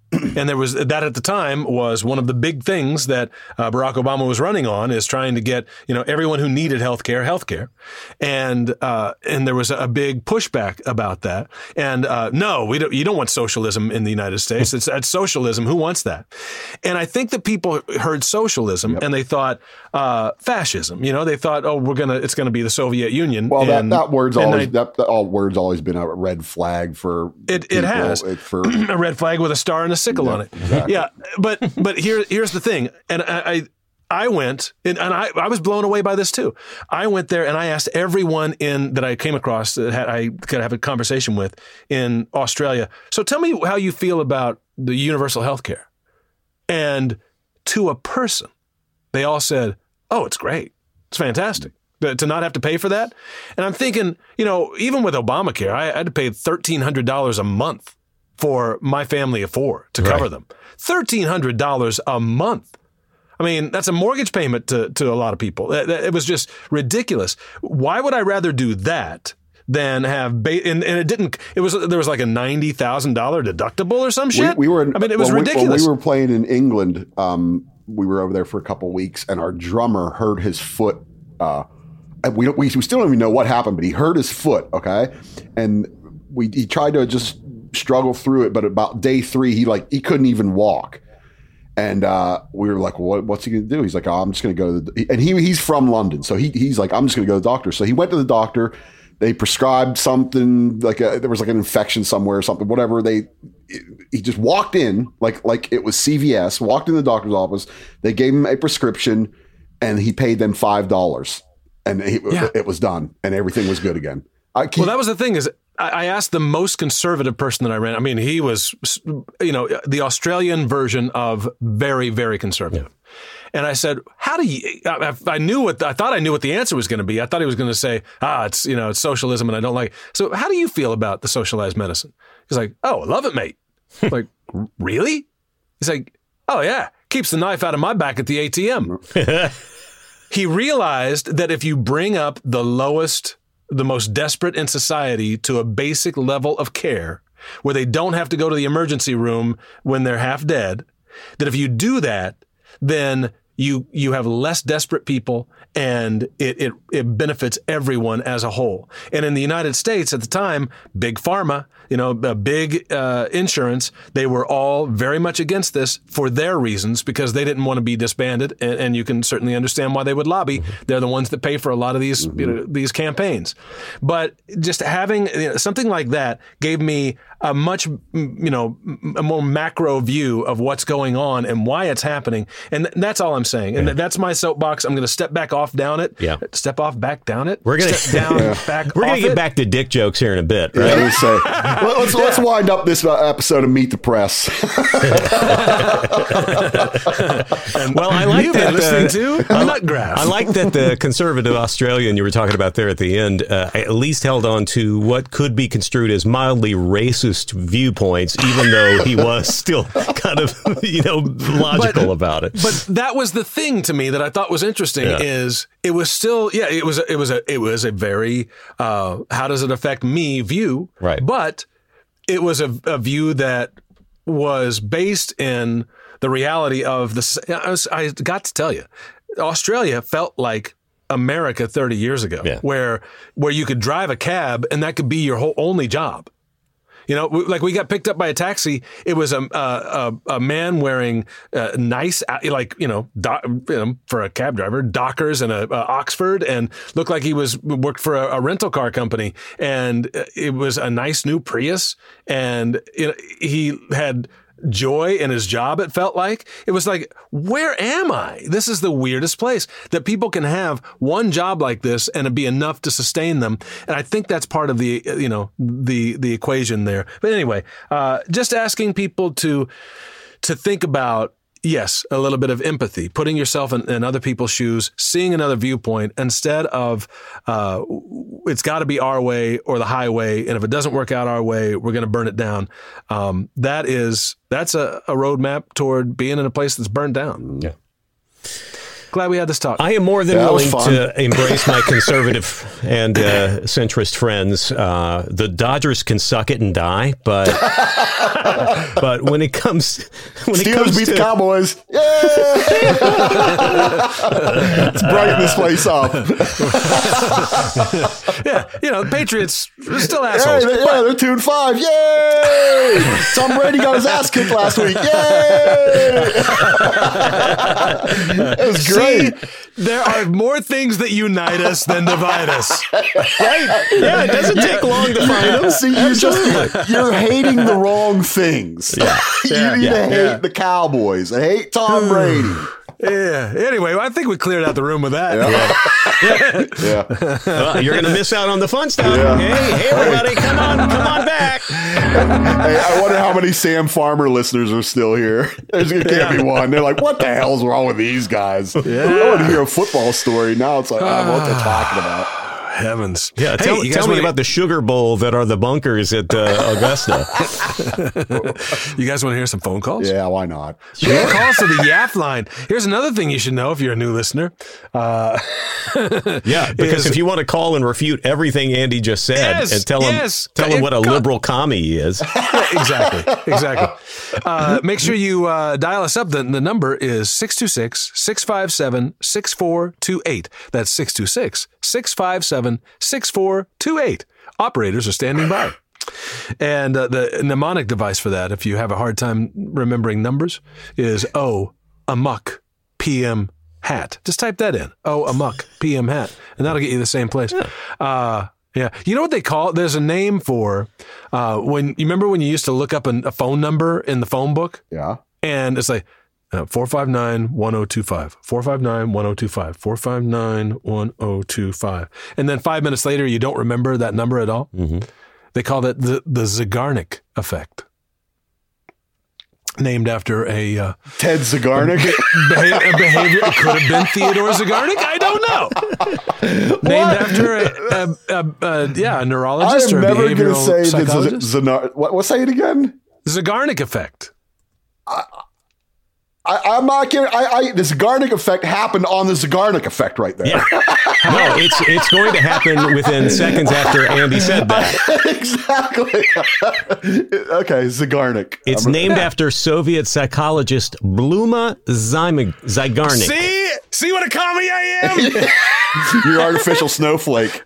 And there was that at the time was one of the big things that uh, Barack Obama was running on, is trying to get, you know, everyone who needed health care, health care. And, uh, and there was a big pushback about that. And, uh, no, we don't, you don't want socialism in the United States. It's, it's socialism. Who wants that? And I think that people heard socialism yep. and they thought, uh, fascism, you know, they thought, oh, we're going to, it's going to be the Soviet Union. Well, and, that, that word's always, I, that, that all word's always been a red flag for it. It people. has it, for a red flag with a star and a sickle yeah, on it. Exactly. Yeah. But, but here, here's the thing. And I, I I went and, and I, I was blown away by this too. I went there and I asked everyone in that I came across that had, I could have a conversation with in Australia. So tell me how you feel about the universal health care. And to a person, they all said, oh, it's great. It's fantastic to not have to pay for that. And I'm thinking, you know, even with Obamacare, I had to pay thirteen hundred dollars a month for my family of four to cover right. them. thirteen hundred dollars a month. I mean, that's a mortgage payment to, to a lot of people. It, it was just ridiculous. Why would I rather do that than have, ba- and, and it didn't, it was, there was like a ninety thousand dollars deductible or some shit. We, we were, in, I mean, it was well, ridiculous. We, when we were playing in England, um, we were over there for a couple of weeks and our drummer hurt his foot. Uh, we, we, we still don't even know what happened, but he hurt his foot. Okay. And we, he tried to just struggle through it. But about day three, he like, he couldn't even walk. And uh, we were like, well, what's he going to do? He's like, oh, I'm just going to go to the, and he he's from London. So he he's like, I'm just going to go to the doctor. So he went to the doctor. They prescribed something like a, there was like an infection somewhere or something, whatever. They, he just walked in like, like it was C V S, walked in the doctor's office. They gave him a prescription and he paid them five dollars and he, yeah. it was done and everything was good again. I keep, well, that was the thing is, I asked the most conservative person that I ran. I mean, he was, you know, the Australian version of very, very conservative. Yeah. And I said, how do you, I, I knew what, I thought I knew what the answer was going to be. I thought he was going to say, ah, it's, you know, it's socialism and I don't like it. So how do you feel about the socialized medicine? He's like, oh, I love it, mate. I'm like, really? He's like, oh yeah, keeps the knife out of my back at the A T M. He realized that if you bring up the lowest, the most desperate in society to a basic level of care where they don't have to go to the emergency room when they're half dead, that if you do that, then you you have less desperate people and it, it, it benefits everyone as a whole. And in the United States at the time, big pharma, you know, a big uh, insurance, they were all very much against this for their reasons because they didn't want to be disbanded. And, and you can certainly understand why they would lobby. Mm-hmm. They're the ones that pay for a lot of these, mm-hmm. you know, these campaigns. But just having you know, something like that gave me a much, you know, a more macro view of what's going on and why it's happening. And that's all I'm saying. And yeah. that's my soapbox. I'm going to step back off down it. Yeah. Step off back down it. We're going to down yeah. back We're going to get it. back to dick jokes here in a bit, right? Yeah, say, well, let's, yeah. let's wind up this episode of Meet the Press. Well, I like You've that. Been listening to I, Nut Graph. I like that the conservative Australian you were talking about there at the end uh, at least held on to what could be construed as mildly racist viewpoints, even though he was still kind of, you know, logical but, about it. But that was the thing to me that I thought was interesting yeah. is it was still, yeah, it was, a, it was a, it was a very, uh, how does it affect me view? Right. But it was a, a view that was based in the reality of the, I, was, I got to tell you, Australia felt like America thirty years ago, yeah. where, where you could drive a cab and that could be your whole only job. You know, like we got picked up by a taxi. It was a a, a man wearing uh, nice, like you know, do, you know, for a cab driver, Dockers and a, a Oxford, and looked like he was worked for a, a rental car company. And it was a nice new Prius, and you know, he had joy in his job. It felt like it was like, where am I? This is the weirdest place that people can have one job like this and it be enough to sustain them. And I think that's part of the, you know, the, the equation there. But anyway, uh, just asking people to, to think about, yes, a little bit of empathy, putting yourself in, in other people's shoes, seeing another viewpoint instead of, uh, it's got to be our way or the highway. And if it doesn't work out our way, we're going to burn it down. Um, that is, that's a, a roadmap toward being in a place that's burned down. Yeah. Glad we had this talk. I am more than That was willing fun. to embrace my conservative and uh, centrist friends. Uh, the Dodgers can suck it and die, but but when it comes when it Steelers comes beat to the Cowboys. Yay! Let's brighten this place up. yeah, you know, the Patriots are still Hey, assholes. they, yeah, they're two and five. Yay! Tom Brady got his ass kicked last week. Yay! It was great. See, there are more things that unite us than divide us. right, yeah, it doesn't take long to find them. See, you're just you're hating the wrong things. Yeah. you Yeah, need yeah, to hate yeah. the Cowboys. I hate Tom Brady. Yeah. Anyway, I think we cleared out the room with that. Yeah. Well, you're going to miss out on the fun stuff. Yeah. Hey, hey, everybody, come on, come on back. Hey, I wonder how many Sam Farmer listeners are still here. There's it can't be one. They're like, what the hell's wrong with these guys? I want to hear a football story. Now it's like, I don't know what they're talking about. Heavens. Yeah, Hey, tell, you tell guys me wanna- about the Sugar Bowl that are the bunkers at uh, Augusta. You guys want to hear some phone calls? Yeah, why not? Yeah, calls to the Yap line. Here's another thing you should know if you're a new listener. Uh, Yeah, because is- if you want to call and refute everything Andy just said Yes, and tell him yes. tell him what a Call- liberal commie he is. exactly. Exactly. Uh, make sure you uh, dial us up. The, the number is six two six, six five seven, six four two eight. That's six two six, six five seven, six four two eight. Operators are standing by. And uh, the mnemonic device for that, if you have a hard time remembering numbers, is O, amuck, P M, hat. Just type that in. O, amuck, P M, hat. And that'll get you the same place. Uh, yeah. You know what they call it? There's a name for uh, when you remember when you used to look up an, a phone number in the phone book Yeah. and it's like uh, four five nine, one oh two five, four five nine, one oh two five, four five nine, one oh two five. And then five minutes later, you don't remember that number at all. Mm-hmm. They call that the, the Zygarnik effect. Named after a uh, Ted Zygarnik. behavior, a behavior. It could have been Theodore Zygarnik. I don't know. Named after a, a, a, a yeah a I neurologist am or a never going to behavioral say the psychologist. Z- Zanar- what, what? Say it again. Zygarnik effect. I, I'm not kidding. I, I, the Zygarnik effect happened on the Zygarnik effect right there. Yeah. No, it's it's going to happen within seconds after Andy said that. Exactly. Okay, Zygarnik. It's I'm- named after Soviet psychologist Bluma Zymi- Zygarnik. See, see what a commie I am. Your artificial snowflake.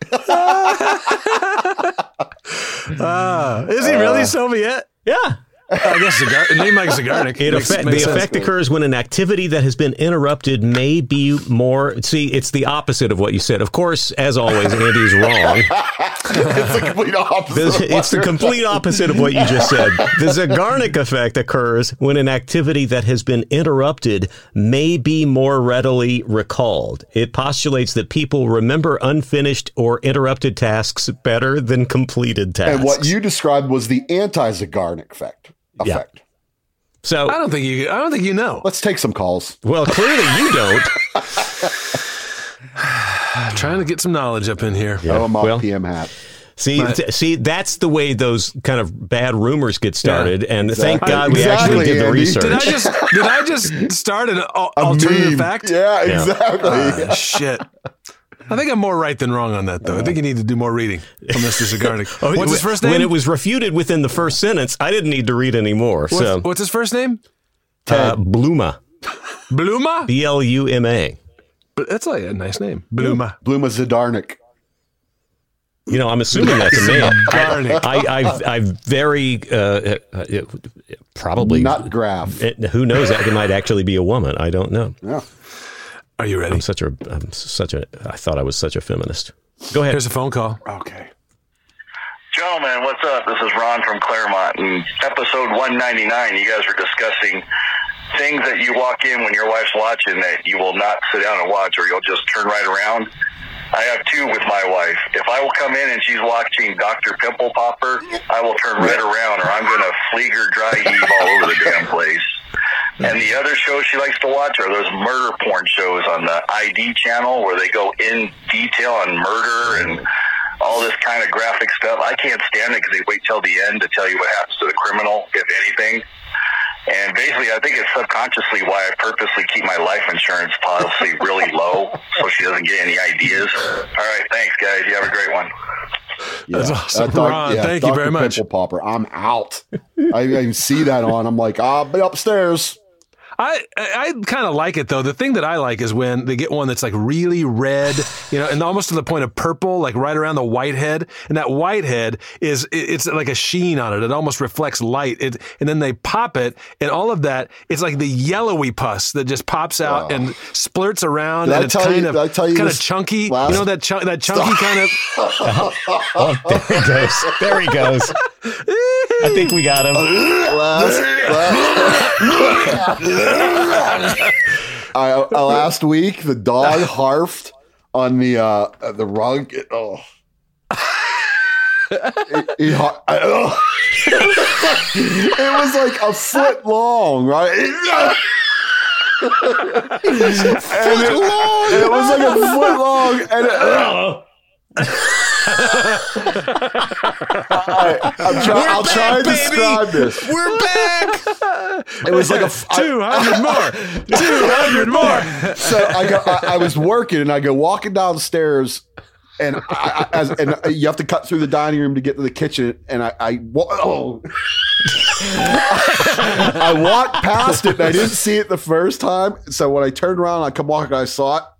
Uh, is he really Soviet? Yeah. I guess Zygar- name like Zygarnik. It Makes- effect, the makes sense. effect occurs when an activity that has been interrupted may be more. See, it's the opposite of what you said. Of course, as always, Andy's wrong. It's the complete opposite. The- of what it's the you're complete opposite of what you just said. The Zygarnik effect occurs when an activity that has been interrupted may be more readily recalled. It postulates that people remember unfinished or interrupted tasks better than completed tasks. And what you described was the anti-Zygarnik effect. Yeah. Effect. So, I don't think you. I don't think you know. Let's take some calls. well, clearly you don't. Trying to get some knowledge up in here. Oh, I'm off well- P M hat. See, But- th- see, that's the way those kind of bad rumors get started. And thank Exactly. God we Exactly, actually did the Andy. research. Did I just? Did I just start an al- A alternative meme. fact? Yeah, exactly. Ah, shit. I think I'm more right than wrong on that, though. I think you need to do more reading from Mister Zygarnik. Oh, What's his first name? When it was refuted within the first sentence, I didn't need to read any more. what's, So, what's his first name? uh, Bluma, Bluma. B L U M A. But that's like a nice name. Bluma. Bluma Zygarnik. You know, I'm assuming that's a man. Zygarnik. I, I, I very uh, uh, uh, probably Nut graph. It, who knows? That might actually be a woman. I don't know. Yeah. Are you ready? I'm such a, I'm such a. I thought I was such a feminist. Go ahead. Here's a phone call. Okay. Gentlemen, what's up? This is Ron from Claremont. In episode one ninety-nine, you guys were discussing things that you walk in when your wife's watching that you will not sit down and watch, or you'll just turn right around. I have two with my wife. If I will come in and she's watching Doctor Pimple Popper, I will turn right around, or I'm going to Flieger dry heave all over the damn place. And the other shows she likes to watch are those murder porn shows on the I D channel where they go in detail on murder and all this kind of graphic stuff. I can't stand it because they wait till the end to tell you what happens to the criminal, if anything. And basically, I think it's subconsciously why I purposely keep my life insurance policy really low so she doesn't get any ideas. All right, thanks, guys. You have a great one. Yeah. That's awesome. Uh, doc- Ron, yeah, thank you Doctor very much. Pimple Popper, I'm out. I, I see that on. I'm like, I'll be upstairs. I I kind of like it though. The thing that I like is when they get one that's like really red, you know, and almost to the point of purple, like right around the whitehead. And that whitehead is it, it's like a sheen on it. It almost reflects light. It, and then they pop it, and all of that. It's like the yellowy pus that just pops out Oh. and splurts around, Did I and it's tell kind you- of did I tell you kind of this chunky. last- You know that chunk that chunky kind of. Oh, there he goes. There he goes. I think we got him. Last, last, I, uh, last week, the dog harfed on the uh, uh, the rug. It, oh. It, it, har- I- oh. It was like a foot long, right? It was a foot long. It was like a foot long, and it, oh. I, I'm try, I'll back, try to baby. describe this. We're back. It was like a f- I- two hundred more, two hundred more. so I go. I, I was working, and I go walking downstairs, and I, I, as and you have to cut through the dining room to get to the kitchen, and I, I wa- oh. I walked past it, and I didn't see it the first time. So when I turned around, I come walking, I saw it.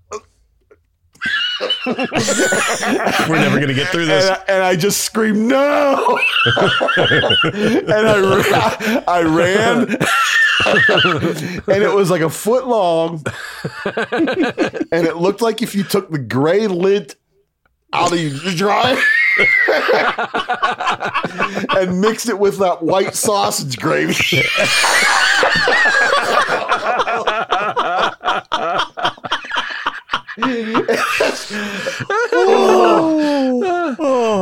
We're never going to get through this. And I, and I just screamed, no! And I, ra- I ran, and it was like a foot long, and it looked like if you took the gray lint out of your dryer and mixed it with that white sausage gravy. oh,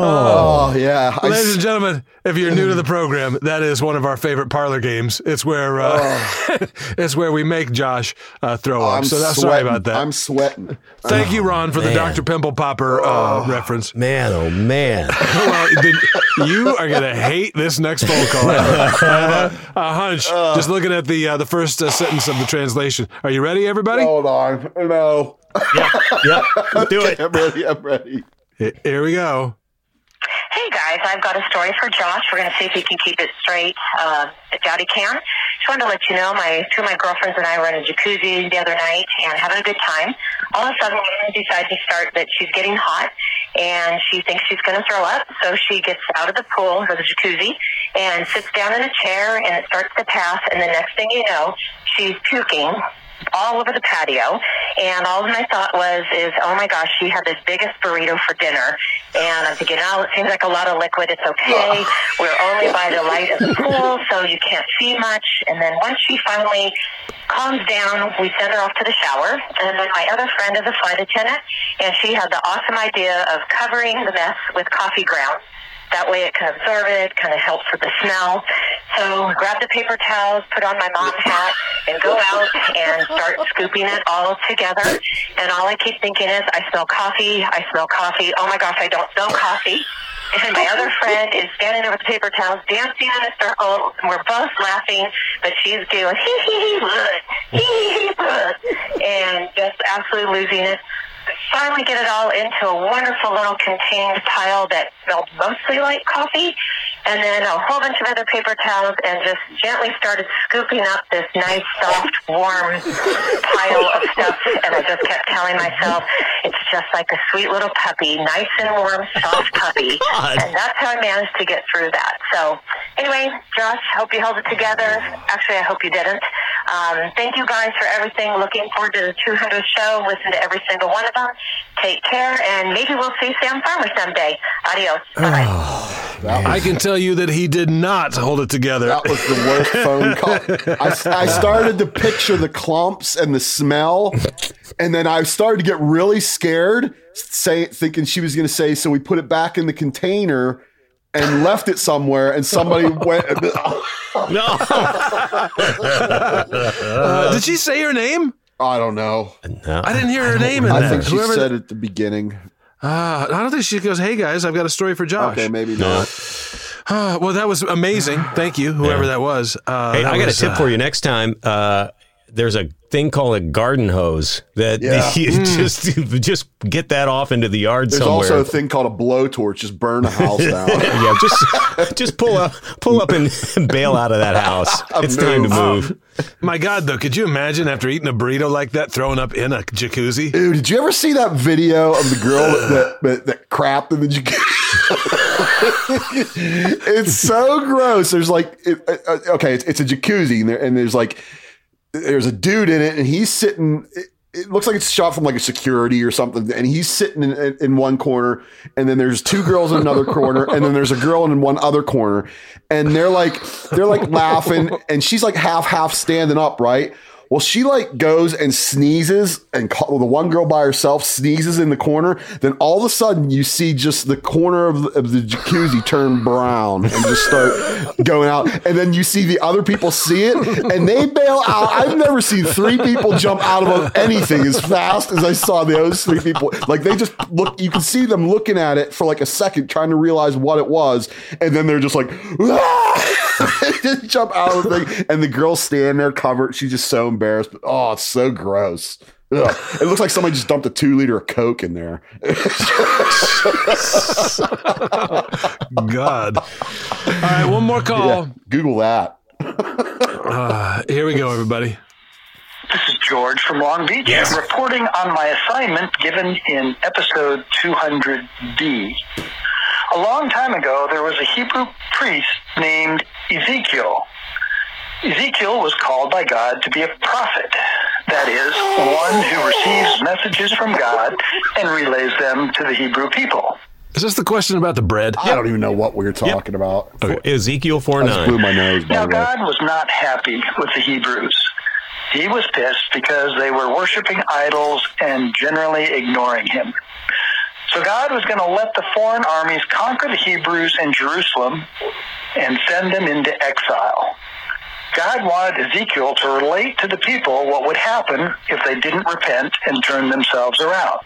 oh, yeah. I Ladies s- and gentlemen, if you're new to the program, that is one of our favorite parlor games. It's where uh, it's where we make Josh uh, throw up. I'm So that's sorry sweating. about that. I'm sweating. Thank you, Ron, for the man. Doctor Pimple Popper uh, reference. Man, oh man. Well, then you are going to hate this next phone call. I have a, a hunch. Just looking at the uh, the first uh, sentence of the translation. Are you ready, everybody? Hold on. No. Yep, yep. Do it. I'm ready. I'm ready. Here we go. Hey guys, I've got a story for Josh. We're going to see if he can keep it straight. Uh, Jody can. Just wanted to let you know, my two of my girlfriends and I were in a jacuzzi the other night and having a good time. All of a sudden, one decides to start that she's getting hot and she thinks she's going to throw up. So she gets out of the pool or the jacuzzi and sits down in a chair, and it starts to pass. And the next thing you know, she's puking all over the patio, and all my thought was is, oh my gosh, she had the biggest burrito for dinner. And I'm thinking, oh, it seems like a lot of liquid. It's okay. We're only by the light of the pool, so you can't see much. And then once she finally calms down, we send her off to the shower. And then my other friend is a flight attendant, and she had the awesome idea of covering the mess with coffee grounds. That way it can absorb it, kind of helps with the smell. So grab the paper towels, put on my mom's hat, and go out and start scooping it all together. And all I keep thinking is, I smell coffee, I smell coffee. Oh my gosh, I don't smell coffee. And my other friend is standing there with the paper towels, dancing in a circle. We're both laughing, but she's doing hee hee hee look, hee hee hee look, and just absolutely losing it. Finally get it all into a wonderful little contained pile that smelled mostly like coffee, and then a whole bunch of other paper towels, and just gently started scooping up this nice, soft, warm pile of stuff. And I just kept telling myself, it's just like a sweet little puppy, nice and warm, soft puppy. And that's how I managed to get through that. So anyway, Josh, hope you held it together. Actually, I hope you didn't. Um, thank you guys for everything. Looking forward to the two hundredth show. Listen to every single one of them. Take care, and maybe we'll see Sam Farmer someday. Adios. Bye-bye. I can tell you that he did not hold it together. That was the worst phone call. I, I started to picture the clumps and the smell, and then I started to get really scared, say, thinking she was going to say, so we put it back in the container and left it somewhere, and somebody went. No. Uh, did she say her name? I don't know. No. I didn't hear her name in I that. think she Whoever- said at the beginning. Uh, I don't think she goes, hey guys, I've got a story for Josh. Okay, maybe not. Uh, well, that was amazing. Thank you, whoever Yeah. that was. Uh, Hey, that I got was, a tip uh, for you next time. Uh, there's a thing called a garden hose that Yeah. you just just get that off into the yard There's somewhere. also a thing called a blowtorch. Just burn a house down. yeah, just just pull up, pull up, and bail out of that house. It's time to move. My God, though, could you imagine after eating a burrito like that, throwing up in a jacuzzi? Dude, did you ever see that video of the girl that that, that crapped in the jacuzzi? It's so gross. There's like, it, uh, okay, it's, it's a jacuzzi, and, there, and there's like, there's a dude in it, and he's sitting. It, it looks like it's shot from like a security or something, and he's sitting in, in, in one corner, and then there's two girls in another corner, and then there's a girl in one other corner, and they're like they're like laughing, and she's like half half standing up, right? Well, she like goes and sneezes, and call, the one girl by herself sneezes in the corner. Then all of a sudden, you see just the corner of the, of the jacuzzi turn brown and just start going out. And then you see the other people see it, and they bail out. I've never seen three people jump out of anything as fast as I saw those three people. Like they just look. You can see them looking at it for like a second, trying to realize what it was, and then they're just like. They just jump out of the thing, and the girl's standing there covered. She's just so embarrassed. But, oh, it's so gross. Ugh. It looks like somebody just dumped a two liter of Coke in there. God. All right, one more call. Yeah, Google that. Uh, here we go, everybody. This is George from Long Beach, reporting on my assignment given in episode two hundred B. A long time ago, there was a Hebrew priest named Ezekiel. Ezekiel was called by God to be a prophet, that is, one who receives messages from God and relays them to the Hebrew people. Is this the question about the bread? I don't even know what we were talking about. Okay. Ezekiel four I just blew nine. my nose, by Now, the way. God was not happy with the Hebrews. He was pissed because they were worshiping idols and generally ignoring him. So God was going to let the foreign armies conquer the Hebrews in Jerusalem and send them into exile. God wanted Ezekiel to relate to the people what would happen if they didn't repent and turn themselves around.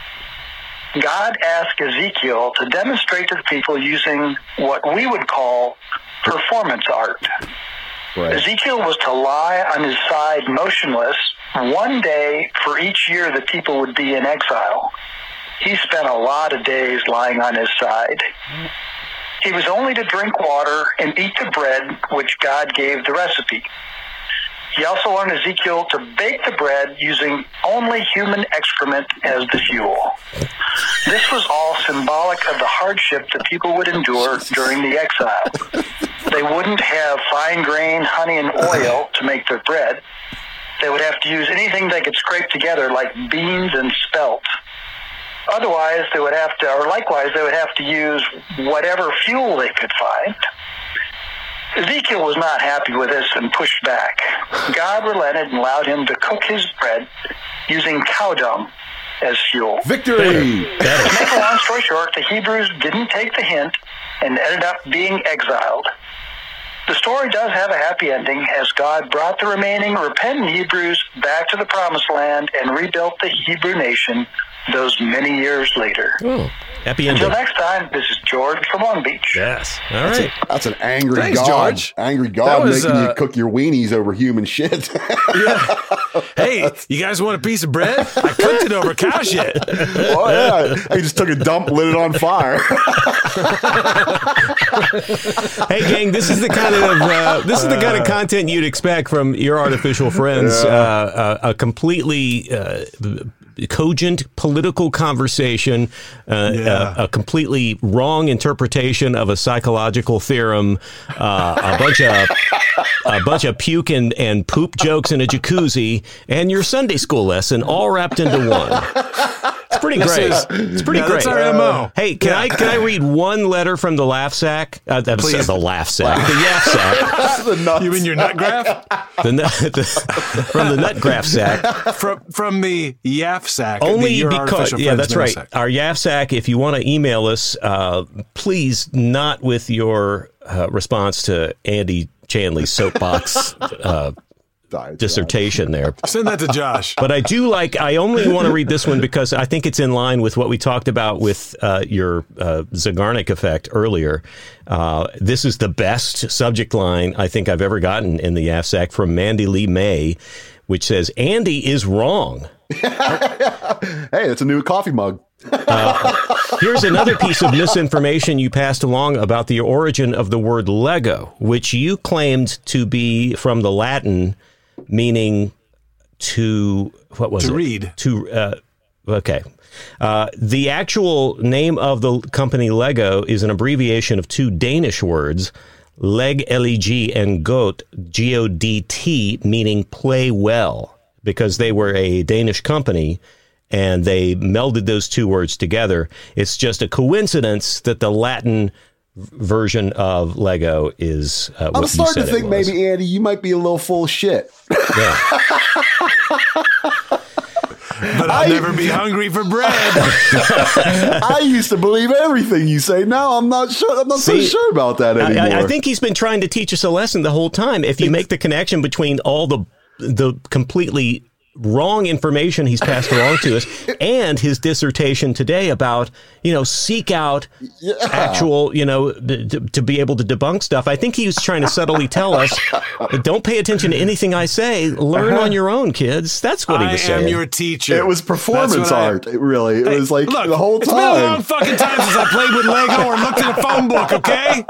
God asked Ezekiel to demonstrate to the people using what we would call performance art. Right. Ezekiel was to lie on his side motionless one day for each year the people would be in exile. He spent a lot of days lying on his side. He was only to drink water and eat the bread which God gave the recipe. He also wanted Ezekiel to bake the bread using only human excrement as the fuel. This was all symbolic of the hardship the people would endure during the exile. They wouldn't have fine grain, honey, and oil to make their bread. They would have to use anything they could scrape together, like beans and spelt. Otherwise, they would have to, or likewise, they would have to use whatever fuel they could find. Ezekiel was not happy with this and pushed back. God relented and allowed him to cook his bread using cow dung as fuel. Victory! To make a long story short, the Hebrews didn't take the hint and ended up being exiled. The story does have a happy ending as God brought the remaining repentant Hebrews back to the Promised Land and rebuilt the Hebrew nation those many years later. Oh, happy Until ending. next time, this is George from Long Beach. Yes. All That's, right. a, that's an angry Thanks, God. George. Angry That God was, making uh, you cook your weenies over human shit. Yeah. Hey, you guys want a piece of bread? I cooked it over cow shit. Oh, yeah. He just took a dump, lit it on fire. Hey, gang, this is the kind of uh, this is the kind of content you'd expect from your artificial friends. Yeah. Uh, a, a completely uh, cogent political conversation, uh, Yeah. a, a completely wrong interpretation of a psychological theorem, uh, a bunch of a bunch of puke and, and poop jokes in a jacuzzi, and your Sunday school lesson all wrapped into one. It's pretty This great. is- It's pretty yeah, great. that's our M O. Hey, can I can I read one letter from the laugh sack? Uh, the, Please. the laugh sack, the yaff sack, The nuts. You mean your nut graph? the, nut- the from the nut graph sack. From from the yaff sack. the Only Your because Artificial yeah, Friends that's mail right. sack. Our yaff sack. If you want to email us, uh, please not with your uh, response to Andy Chanley's soapbox uh, dissertation there. Send that to Josh. But I do like, I only want to read this one because I think it's in line with what we talked about with uh, your uh, Zeigarnik effect earlier. Uh, this is the best subject line I think I've ever gotten in the Y A F S A C from Mandy Lee May, which says, Andy is wrong. Hey, it's a new coffee mug. Uh, here's another piece of misinformation you passed along about the origin of the word Lego, which you claimed to be from the Latin, meaning to, what was to it? read. To, uh, okay. Uh, the actual name of the company Lego is an abbreviation of two Danish words, leg, L E G, and godt, G O D T, meaning play well, because they were a Danish company and they melded those two words together. It's just a coincidence that the Latin version of Lego is uh, what I'm you starting said to think it was. maybe, Andy, you might be a little full of shit. Yeah. But I'll I- never be hungry for bread. I used to believe everything you say. Now I'm not sure. I'm not See, so sure about that anymore. I, I think he's been trying to teach us a lesson the whole time. If you make the connection between all the the completely wrong information he's passed along to us and his dissertation today about, you know, seek out Yeah. actual, you know, d- d- to be able to debunk stuff. I think he was trying to subtly tell us, don't pay attention to anything I say. Learn on your own, kids. That's what he I was am saying. your teacher. It was That's performance what I- art. It really. It Hey, was like look, the whole It's been a long time. fucking time since I played with Lego or looked in a phone book, okay?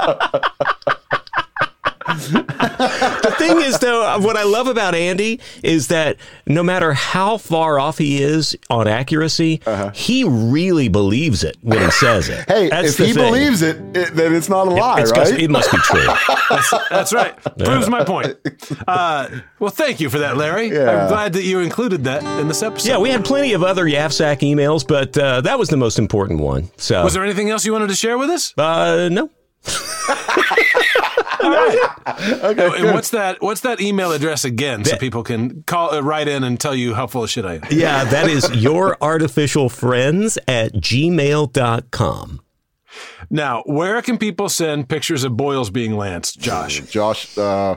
The thing is, though, what I love about Andy is that no matter how far off he is on accuracy, he really believes it when he says it. Hey, That's if the he thing. believes it, it, then it's not a lie, It's 'cause right? it must be true. That's, that's right. Proves my point. Uh, well, thank you for that, Larry. Yeah. I'm glad that you included that in this episode. Yeah, we had plenty of other Y A F S A C emails, but uh, that was the most important one. So, Was there anything else you wanted to share with us? uh, no. All right. Okay, And good. what's that? What's that email address again, so people can call, uh, write in and tell you how full of shit I am? Yeah, that is yourartificialfriends at gmail dot com. Now, where can people send pictures of boils being lanced, Josh? Josh, uh,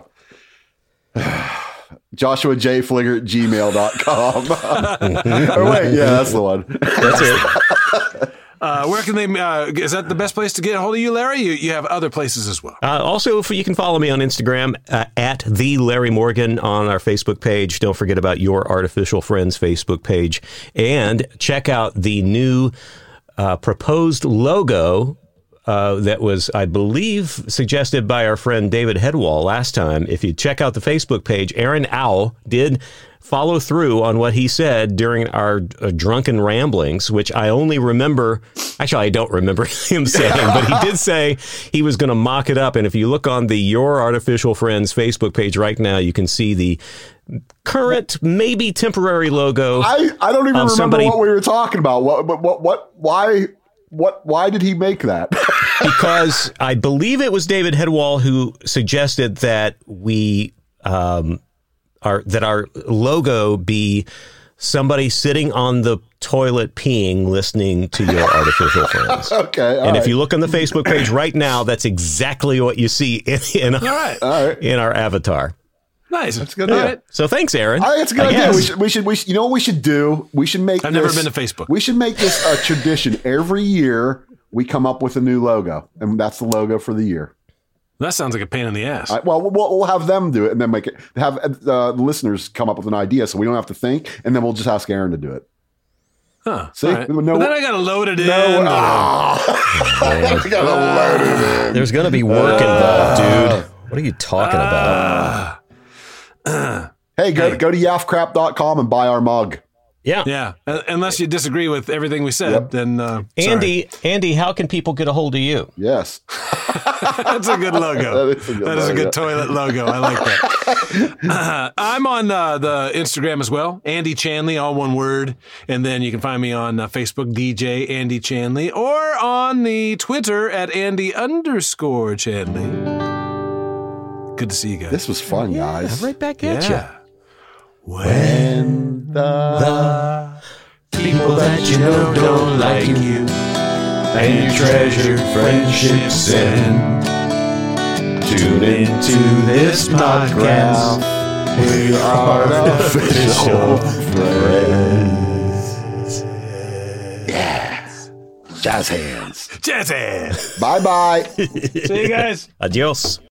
Joshua J. Fligger at gmail dot com. Oh, wait, yeah, that's the one. That's it. Uh, where can they? Uh, is that the best place to get a hold of you, Larry? You, you have other places as well. Uh, also, if you can follow me on Instagram uh, at the Larry Morgan on our Facebook page. Don't forget about Your Artificial Friends Facebook page, and check out the new uh, proposed logo uh, that was, I believe, suggested by our friend David Headwall last time. If you check out the Facebook page, Aaron Owl did follow through on what he said during our uh, drunken ramblings, which I only remember. Actually, I don't remember him saying, but he did say he was going to mock it up. And if you look on the Your Artificial Friends Facebook page right now, you can see the current, maybe temporary logo. I, I don't even Um, remember somebody- what we were talking about. What, what, what, what, why, what, why did he make that? Because I believe it was David Headwall who suggested that we, um, our, that our logo be somebody sitting on the toilet peeing, listening to Your Artificial Friends. Okay. all And if right. you look on the Facebook page right now, that's exactly what you see in, in, All right. All right. in our avatar. Nice. That's a good All idea. right. So thanks, Aaron. I think it's a good I idea. guess. We should, we should, we should, you know what we should do? We should make I've this, never been to Facebook. We should make this a tradition. Every year we come up with a new logo, and that's the logo for the year. That sounds like a pain in the ass. I, well, we'll we'll have them do it, and then make it have uh, the listeners come up with an idea, so we don't have to think, and then we'll just ask Aaron to do it. huh. See? All right. No- but then I got to load it in. No, ah. We gotta load it in. There's going to be work involved, dude. What are you talking Ah. about? Hey, go Hey. go to yaff crap dot com and buy our mug. Yeah. Yeah. Uh, Unless you disagree with everything we said, Yep. then uh, Andy, Andy, how can people get a hold of you? Yes. sorry. That's a good logo. That is a good That is a logo. good toilet logo. I like that. Uh, I'm on uh, the Instagram as well, Andy Chanley, all one word. And then you can find me on uh, Facebook, D J Andy Chanley, or on the Twitter at Andy underscore Chanley. Good to see you guys. This was fun, guys. Right back at you. yeah. When The people that you know don't like you, and your treasured friendships end, tune into this podcast We are official friends. Yeah. Jazz hands. Jazz hands. Bye bye. See you guys. Adios.